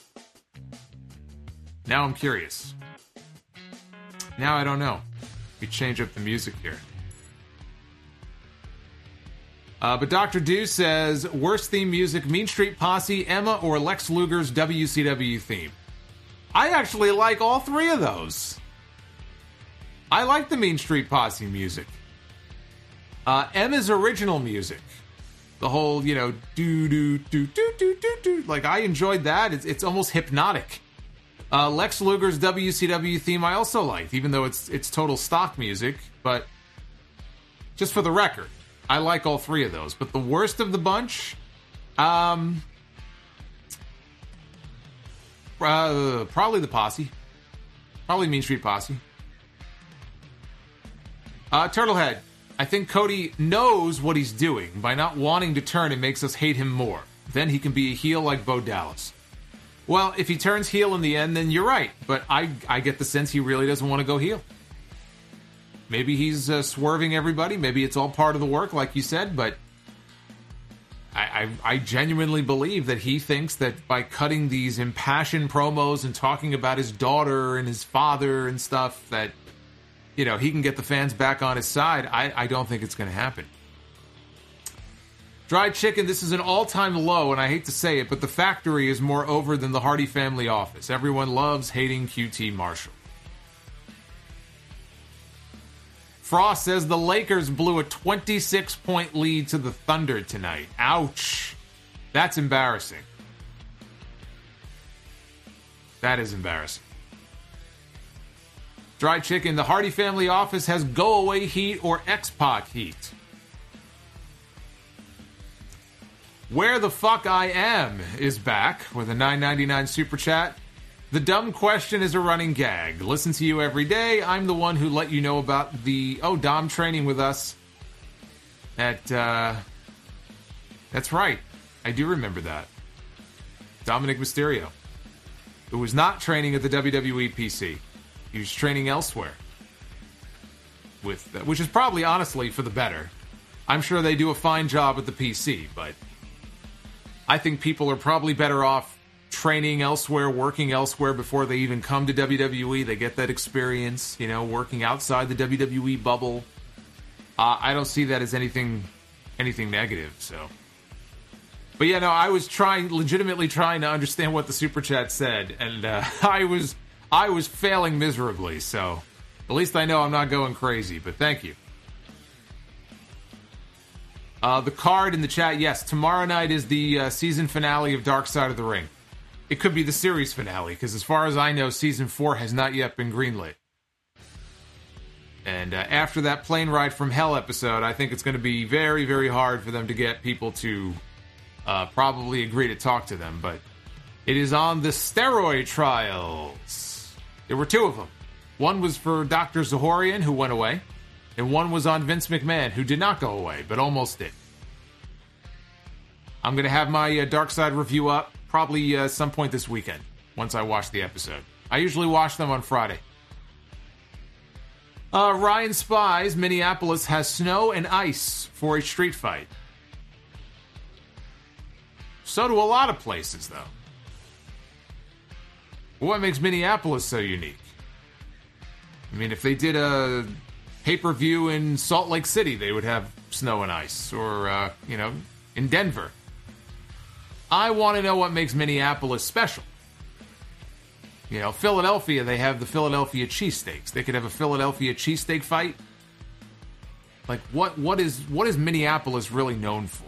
Now I'm curious. Now I don't know. We change up the music here. But Dr. Do says, worst theme music, Mean Street Posse, Emma, or Lex Luger's WCW theme. I actually like all three of those. I like the Mean Street Posse music. Emma's original music. The whole, do. Like, I enjoyed that. It's almost hypnotic. Lex Luger's WCW theme I also liked, even though it's total stock music. But just for the record, I like all three of those. But the worst of the bunch, probably the Posse. Probably Mean Street Posse. Turtlehead. I think Cody knows what he's doing. By not wanting to turn, it makes us hate him more. Then he can be a heel like Bo Dallas. Well, if he turns heel in the end, then you're right. But I get the sense he really doesn't want to go heel. Maybe he's swerving everybody. Maybe it's all part of the work, like you said. But I genuinely believe that he thinks that by cutting these impassioned promos and talking about his daughter and his father and stuff, that he can get the fans back on his side. I don't think it's going to happen. Dried Chicken, this is an all-time low, and I hate to say it, but the Factory is more over than the Hardy Family Office. Everyone loves hating QT Marshall. Frost says the Lakers blew a 26-point lead to the Thunder tonight. Ouch. That's embarrassing. That is embarrassing. Dry Chicken, the Hardy Family Office has go-away heat or X-Pac heat. Where the Fuck I Am is back with a $9.99 super chat. The dumb question is a running gag. Listen to you every day. I'm the one who let you know about the Dom training with us at that's right. I do remember that. Dominic Mysterio, who was not training at the WWE PC. He was training elsewhere. Which is probably honestly for the better. I'm sure they do a fine job at the PC, but I think people are probably better off training elsewhere, working elsewhere before they even come to WWE. They get that experience, working outside the WWE bubble. I don't see that as anything negative, so. But yeah, no, I was legitimately trying to understand what the Super Chat said, and I was failing miserably, so at least I know I'm not going crazy, but thank you. The card in the chat, yes, tomorrow night is the season finale of Dark Side of the Ring. It could be the series finale, because as far as I know, Season 4 has not yet been greenlit. And after that Plane Ride from Hell episode, I think it's going to be very, very hard for them to get people to probably agree to talk to them. But it is on the steroid trials. There were two of them. One was for Dr. Zahorian, who went away. And one was on Vince McMahon, who did not go away, but almost did. I'm going to have my Dark Side review up probably some point this weekend, once I watch the episode. I usually watch them on Friday. Ryan Spies, Minneapolis has snow and ice for a street fight. So do a lot of places, though. What makes Minneapolis so unique? I mean, if they did a pay-per-view in Salt Lake City, they would have snow and ice. Or, in Denver. I want to know what makes Minneapolis special. Philadelphia, they have the Philadelphia cheesesteaks. They could have a Philadelphia cheesesteak fight. Like, what is Minneapolis really known for?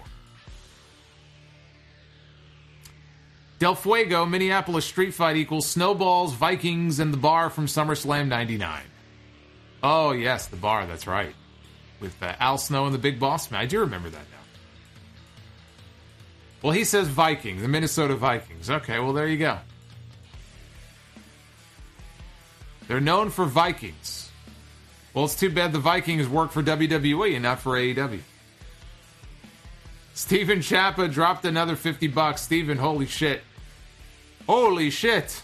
Del Fuego, Minneapolis street fight equals Snowballs, Vikings, and the bar from SummerSlam 99. Oh, yes, the bar, that's right. With Al Snow and the Big Boss Man. I do remember that now. Well, he says Vikings, the Minnesota Vikings. Okay, well, there you go. They're known for Vikings. Well, it's too bad the Vikings work for WWE and not for AEW. Steven Chappa dropped another $50. Steven, holy shit. Holy shit.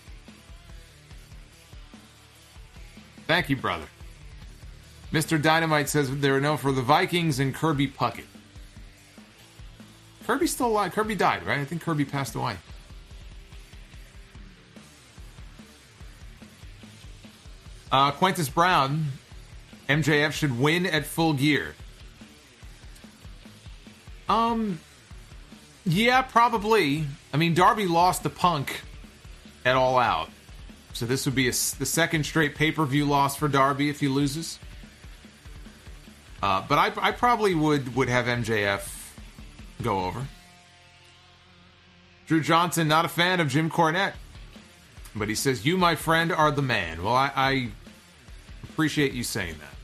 Thank you, brother. Mr. Dynamite says they're known for the Vikings and Kirby Puckett. Kirby's still alive. Kirby died, right? I think Kirby passed away. Quintus Brown, MJF should win at Full Gear. Yeah, probably. I mean, Darby lost to Punk at All Out. So this would be the second straight pay-per-view loss for Darby if he loses. But I probably would have MJF go over. Drew Johnson, not a fan of Jim Cornette. But he says, you, my friend, are the man. Well, I appreciate you saying that.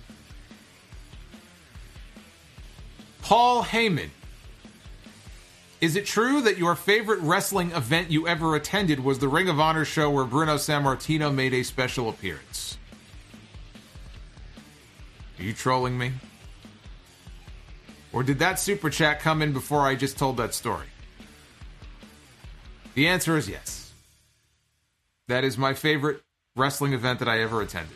Paul Heyman. Is it true that your favorite wrestling event you ever attended was the Ring of Honor show where Bruno Sammartino made a special appearance? Are you trolling me? Or did that super chat come in before I just told that story? The answer is yes. That is my favorite wrestling event that I ever attended.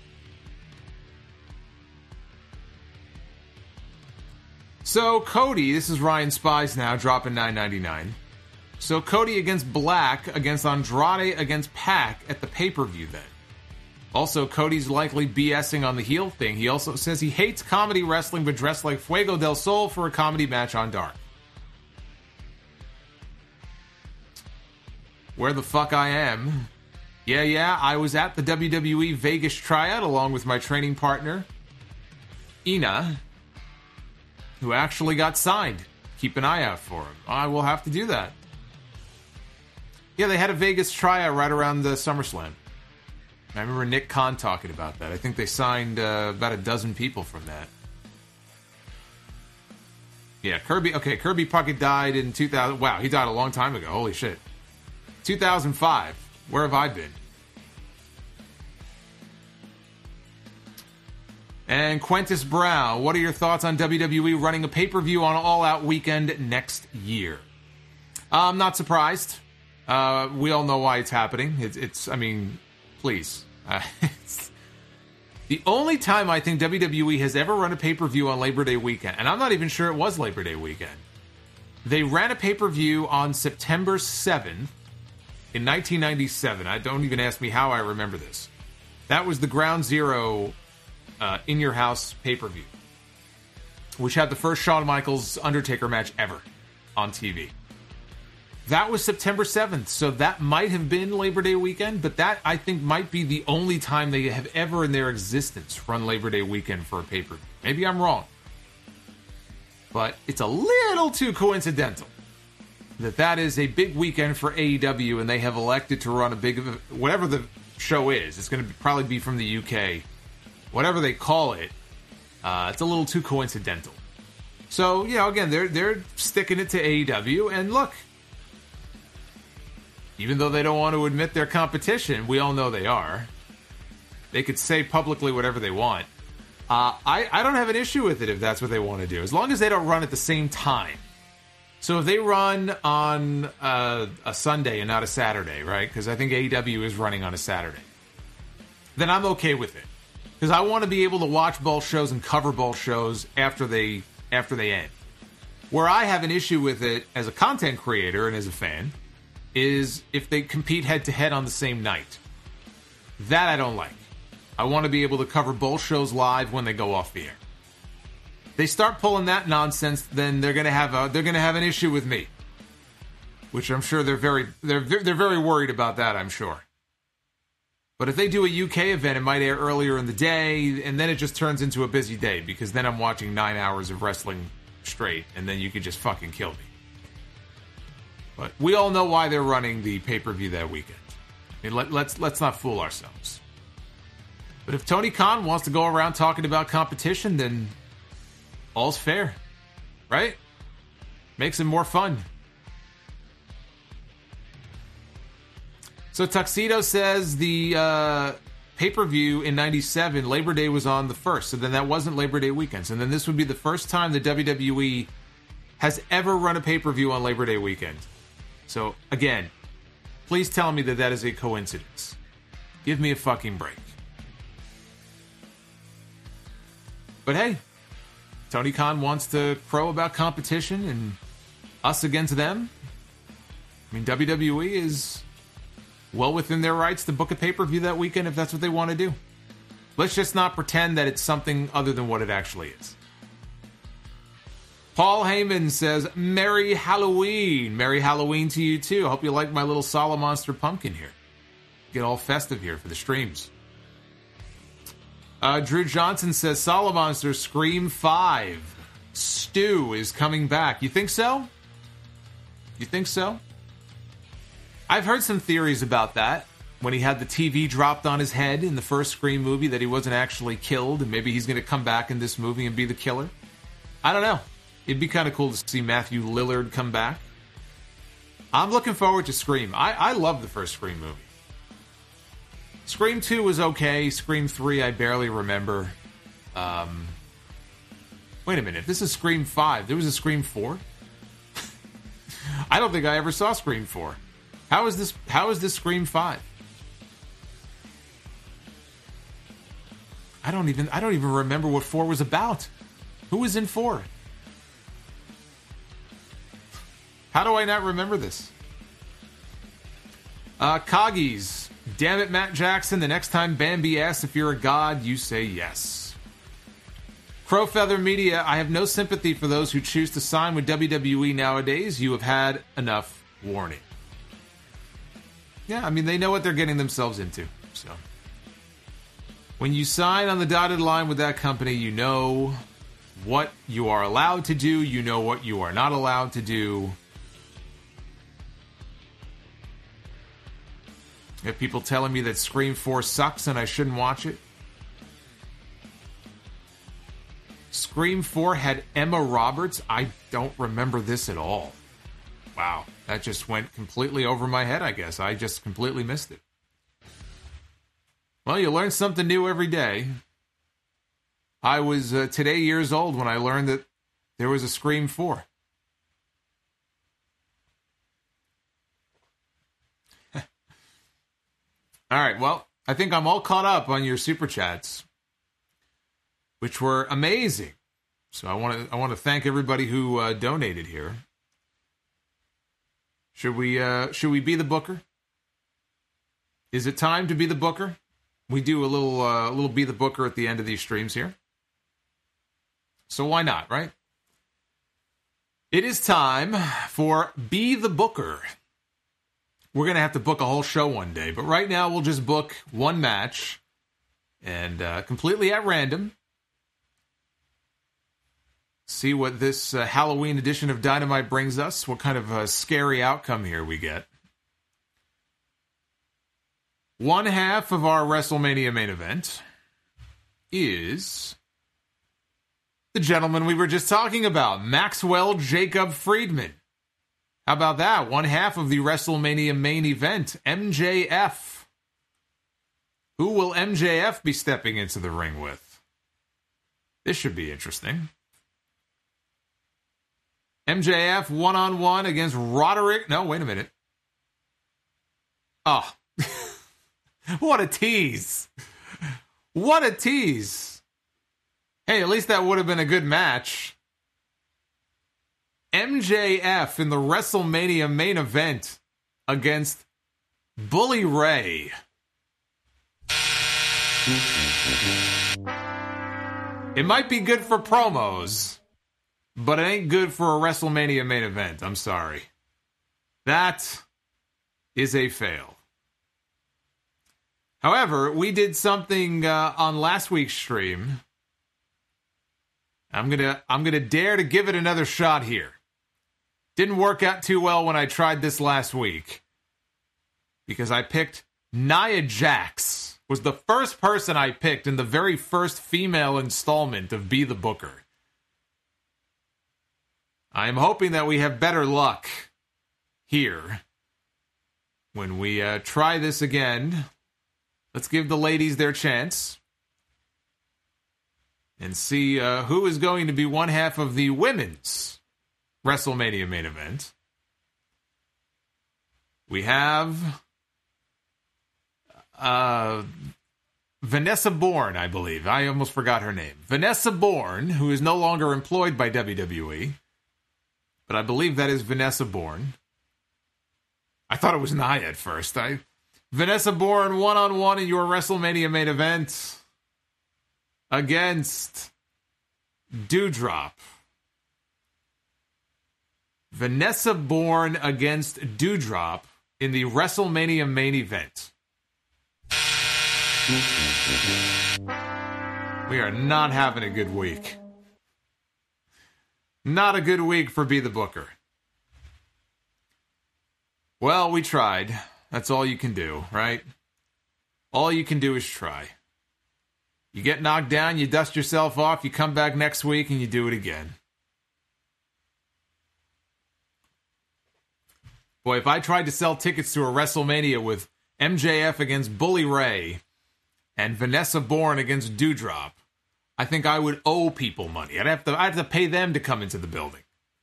So Cody, this is Ryan Spies now, dropping $9.99. So Cody against Black, against Andrade, against Pac at the pay-per-view then. Also, Cody's likely BSing on the heel thing. He also says he hates comedy wrestling but dressed like Fuego del Sol for a comedy match on Dark. Where the fuck I am? Yeah, I was at the WWE Vegas tryout along with my training partner, Ina, who actually got signed. Keep an eye out for him. I will have to do that. Yeah, they had a Vegas tryout right around the SummerSlam. I remember Nick Khan talking about that. I think they signed about a dozen people from that. Yeah, Kirby. Okay, Kirby Puckett died in 2000. Wow, he died a long time ago. Holy shit. 2005. Where have I been? And Quentis Brown, what are your thoughts on WWE running a pay-per-view on All Out weekend next year? I'm not surprised. We all know why it's happening. It's I mean, please. It's the only time I think WWE has ever run a pay-per-view on Labor Day weekend, and I'm not even sure it was Labor Day weekend. They ran a pay-per-view on September 7th in 1997. Don't even ask me how I remember this. That was the Ground Zero In Your House pay-per-view, which had the first Shawn Michaels Undertaker match ever on TV. That was September 7th, so that might have been Labor Day weekend, but that, I think, might be the only time they have ever in their existence run Labor Day weekend for a pay-per-view. Maybe I'm wrong. But it's a little too coincidental that is a big weekend for AEW, and they have elected to run a big, whatever the show is. It's going to probably be from the UK. Whatever they call it, it's a little too coincidental. So, again, they're sticking it to AEW, and look, even though they don't want to admit their competition, we all know they are. They could say publicly whatever they want. I don't have an issue with it if that's what they want to do, as long as they don't run at the same time. So if they run on a Sunday and not a Saturday, right? Because I think AEW is running on a Saturday. Then I'm okay with it. Because I want to be able to watch both shows and cover both shows after they end. Where I have an issue with it as a content creator and as a fan is if they compete head-to-head on the same night. That I don't like. I want to be able to cover both shows live when they go off the air. They start pulling that nonsense, then they're going to have an issue with me, which I'm sure they're very worried about that. I'm sure. But if they do a UK event, it might air earlier in the day, and then it just turns into a busy day because then I'm watching 9 hours of wrestling straight, and then you could just fucking kill me. But we all know why they're running the pay-per-view that weekend. I mean, let's not fool ourselves. But if Tony Khan wants to go around talking about competition, then all's fair, right? Makes it more fun. So Tuxedo says the pay-per-view in 97, Labor Day was on the 1st, so then that wasn't Labor Day weekend. So then this would be the first time the WWE has ever run a pay-per-view on Labor Day weekend. So, again, please tell me that is a coincidence. Give me a fucking break. But hey, Tony Khan wants to crow about competition and us against them. I mean, WWE is well within their rights to book a pay-per-view that weekend if that's what they want to do. Let's just not pretend that it's something other than what it actually is. Paul Heyman says, Merry Halloween. Merry Halloween to you, too. I hope you like my little Solomonster pumpkin here. Get all festive here for the streams. Drew Johnson says, Solomonster Scream 5. Stu is coming back. You think so? You think so? I've heard some theories about that. When he had the TV dropped on his head in the first Scream movie, that he wasn't actually killed, and maybe he's going to come back in this movie and be the killer. I don't know. It'd be kind of cool to see Matthew Lillard come back. I'm looking forward to Scream. I love the first Scream movie. Scream 2 was okay. Scream 3 I barely remember. Wait a minute. This is Scream 5. There was a Scream 4? I don't think I ever saw Scream 4. How is this Scream 5? I don't even remember what 4 was about. Who was in 4? How do I not remember this? Coggies. Damn it, Matt Jackson. The next time Bambi asks if you're a god, you say yes. Crowfeather Media. I have no sympathy for those who choose to sign with WWE nowadays. You have had enough warning. Yeah, I mean, they know what they're getting themselves into. So, when you sign on the dotted line with that company, you know what you are allowed to do. You know what you are not allowed to do. You have people telling me that Scream 4 sucks and I shouldn't watch it. Scream 4 had Emma Roberts. I don't remember this at all. Wow, that just went completely over my head, I guess. I just completely missed it. Well, you learn something new every day. I was today years old when I learned that there was a Scream 4. All right, well, I think I'm all caught up on your super chats, which were amazing. So I want to thank everybody who donated here. Should we be the booker? Is it time to be the booker? We do a little be the booker at the end of these streams here. So why not, right? It is time for Be the Booker. We're going to have to book a whole show one day, but right now we'll just book one match and completely at random. See what this Halloween edition of Dynamite brings us. What kind of a scary outcome here we get. One half of our WrestleMania main event is the gentleman we were just talking about, Maxwell Jacob Friedman. How about that? One half of the WrestleMania main event, MJF. Who will MJF be stepping into the ring with? This should be interesting. MJF one-on-one against Roderick. No, wait a minute. Oh. What a tease. What a tease. Hey, at least that would have been a good match. MJF in the WrestleMania main event against Bully Ray. It might be good for promos, but it ain't good for a WrestleMania main event. I'm sorry. That is a fail. However, we did something on last week's stream. I'm gonna dare to give it another shot here. Didn't work out too well when I tried this last week, because I picked Nia Jax. Was the first person I picked in the very first female installment of Be the Booker. I'm hoping that we have better luck here when we try this again. Let's give the ladies their chance and see who is going to be one half of the women's WrestleMania main event. We have Vanessa Bourne, I believe. I almost forgot her name. Vanessa Bourne, who is no longer employed by WWE, but I believe that is Vanessa Bourne. I thought it was Nia at first. Vanessa Bourne one-on-one in your WrestleMania main event against Doudrop. Vanessa Bourne against Doudrop in the WrestleMania main event. We are not having a good week. Not a good week for Be the Booker. Well, we tried. That's all you can do, right? All you can do is try. You get knocked down, you dust yourself off, you come back next week, and you do it again. Boy, if I tried to sell tickets to a WrestleMania with MJF against Bully Ray and Vanessa Bourne against Doudrop, I think I would owe people money. I'd have to pay them to come into the building.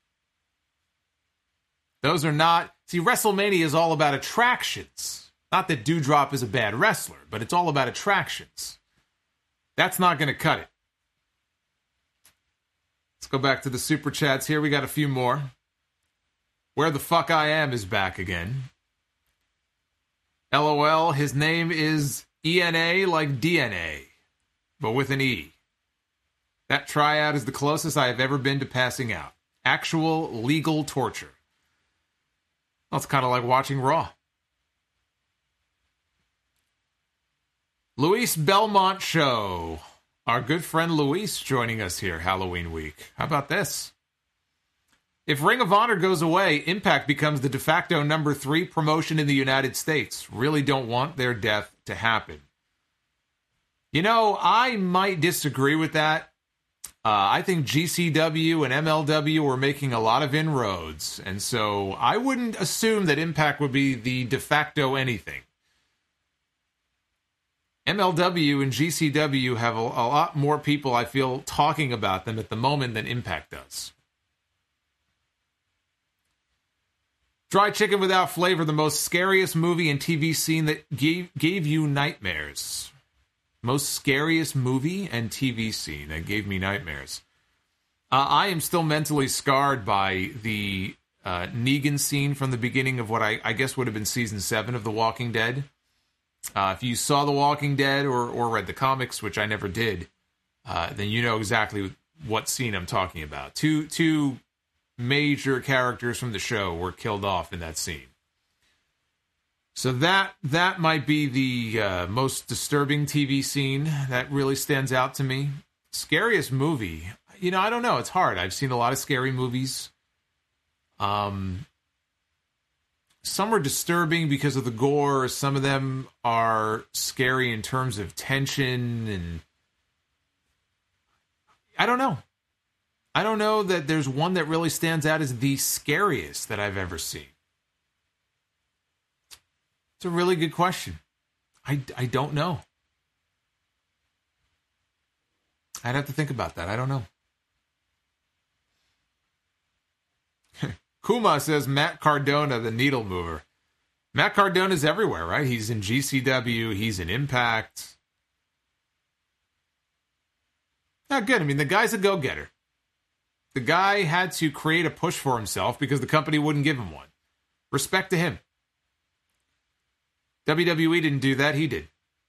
Those are not... See, WrestleMania is all about attractions. Not that Doudrop is a bad wrestler, but it's all about attractions. That's not going to cut it. Let's go back to the Super Chats here. We got a few more. Where the Fuck I Am is back again. LOL, his name is ENA like DNA, but with an E. That tryout is the closest I have ever been to passing out. Actual legal torture. Well, it's kind of like watching Raw. Luis Belmont Show. Our good friend Luis joining us here Halloween week. How about this? If Ring of Honor goes away, Impact becomes the de facto number 3 promotion in the United States. Really don't want their death to happen. You know, I might disagree with that. I think GCW and MLW were making a lot of inroads, and so I wouldn't assume that Impact would be the de facto anything. MLW and GCW have a lot more people, I feel, talking about them at the moment than Impact does. Dry Chicken Without Flavor, the most scariest movie and TV scene that gave you nightmares. Most scariest movie and TV scene that gave me nightmares. I am still mentally scarred by the Negan scene from the beginning of what I guess would have been season 7 of The Walking Dead. If you saw The Walking Dead or read the comics, which I never did, then you know exactly what scene I'm talking about. Two major characters from the show were killed off in that scene. So that might be the most disturbing TV scene that really stands out to me. Scariest movie. You know, I don't know. It's hard. I've seen a lot of scary movies. Some are disturbing because of the gore. Some of them are scary in terms of tension. And I don't know. I don't know that there's one that really stands out as the scariest that I've ever seen. It's a really good question. I don't know. I'd have to think about that. I don't know. Kuma says Matt Cardona, the needle mover. Matt Cardona's everywhere, right? He's in GCW. He's in Impact. Not good. I mean, the guy's a go-getter. The guy had to create a push for himself because the company wouldn't give him one. Respect to him. WWE didn't do that. He did.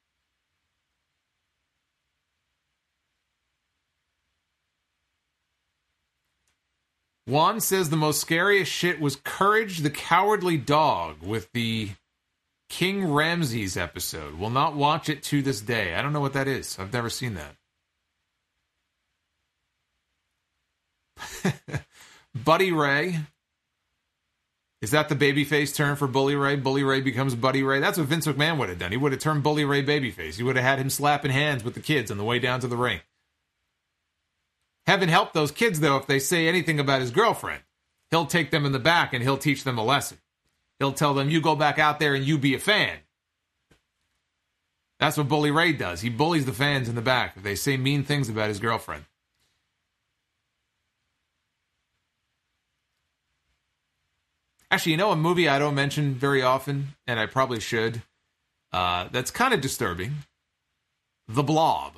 Juan says the most scariest shit was Courage the Cowardly Dog with the King Ramses episode. Will not watch it to this day. I don't know what that is. I've never seen that. Buddy Ray. Is that the babyface turn for Bully Ray? Bully Ray becomes Buddy Ray. That's what Vince McMahon would have done. He would have turned Bully Ray babyface. He would have had him slapping hands with the kids on the way down to the ring. Heaven help those kids, though, if they say anything about his girlfriend. He'll take them in the back and he'll teach them a lesson. He'll tell them, you go back out there and you be a fan. That's what Bully Ray does. He bullies the fans in the back if they say mean things about his girlfriend. Actually, you know a movie I don't mention very often, and I probably should, that's kind of disturbing? The Blob.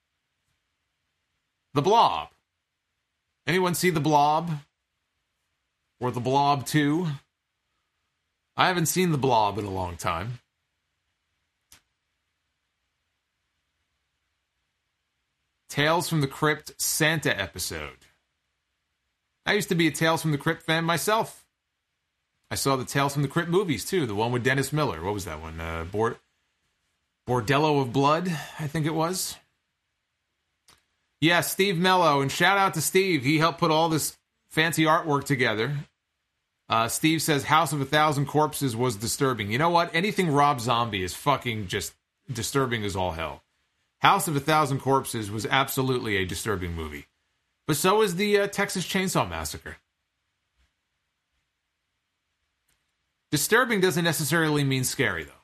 The Blob. Anyone see The Blob? Or The Blob 2? I haven't seen The Blob in a long time. Tales from the Crypt Santa episode. I used to be a Tales from the Crypt fan myself. I saw the Tales from the Crypt movies, too. The one with Dennis Miller. What was that one? Bordello of Blood, I think it was. Yeah, Steve Mello. And shout out to Steve. He helped put all this fancy artwork together. Steve says House of a Thousand Corpses was disturbing. You know what? Anything Rob Zombie is fucking just disturbing as all hell. House of a Thousand Corpses was absolutely a disturbing movie. But so is the Texas Chainsaw Massacre. Disturbing doesn't necessarily mean scary, though.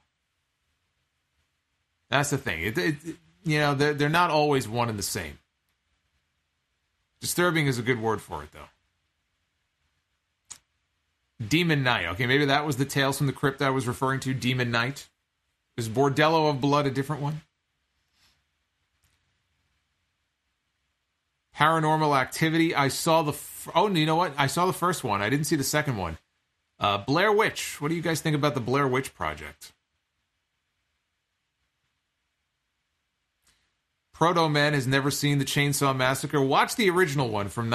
That's the thing. They're not always one and the same. Disturbing is a good word for it, though. Demon Knight. Okay, maybe that was the Tales from the Crypt I was referring to. Demon Knight. Is Bordello of Blood a different one? Paranormal Activity. I saw you know what? I saw the first one. I didn't see the second one. Blair Witch. What do you guys think about the Blair Witch Project? Proto Man has never seen the Chainsaw Massacre. Watch the original one from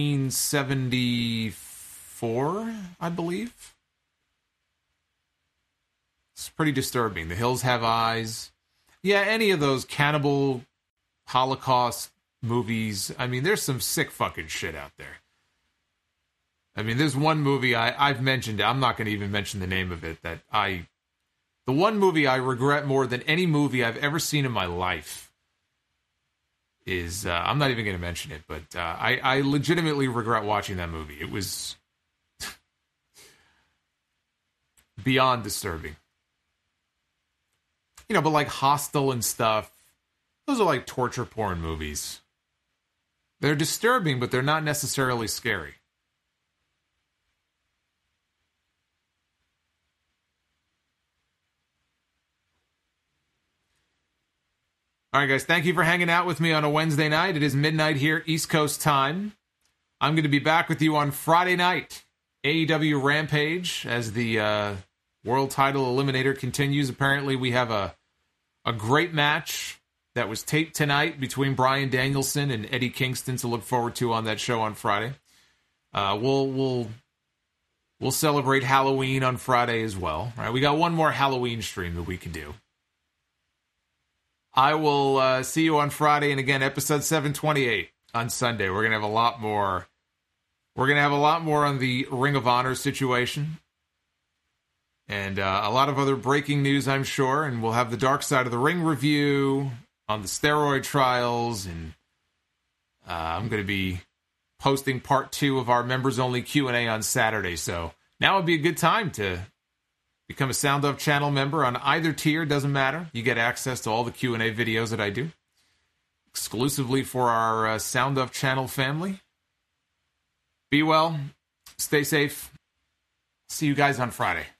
1974, I believe. It's pretty disturbing. The Hills Have Eyes. Yeah, any of those cannibal Holocaust movies. I mean, there's some sick fucking shit out there. I mean, there's one movie I've mentioned. I'm not going to even mention the name of it. The one movie I regret more than any movie I've ever seen in my life is, I'm not even going to mention it, but I legitimately regret watching that movie. It was beyond disturbing. But like Hostel and stuff, those are like torture porn movies. They're disturbing, but they're not necessarily scary. All right, guys, thank you for hanging out with me on a Wednesday night. It is midnight here, East Coast time. I'm going to be back with you on Friday night, AEW Rampage, as the World Title Eliminator continues. Apparently, we have a great match that was taped tonight between Bryan Danielson and Eddie Kingston to look forward to on that show on Friday. We'll celebrate Halloween on Friday as well. All right, we got one more Halloween stream that we can do. I will see you on Friday, and again, episode 728 on Sunday. We're gonna have a lot more. We're gonna have a lot more on the Ring of Honor situation, and a lot of other breaking news, I'm sure. And we'll have the Dark Side of the Ring review on the steroid trials, and I'm going to be posting part 2 of our members-only Q&A on Saturday. So now would be a good time to become a Sound Off Channel member on either tier. Doesn't matter. You get access to all the Q&A videos that I do exclusively for our Sound Off Channel family. Be well. Stay safe. See you guys on Friday.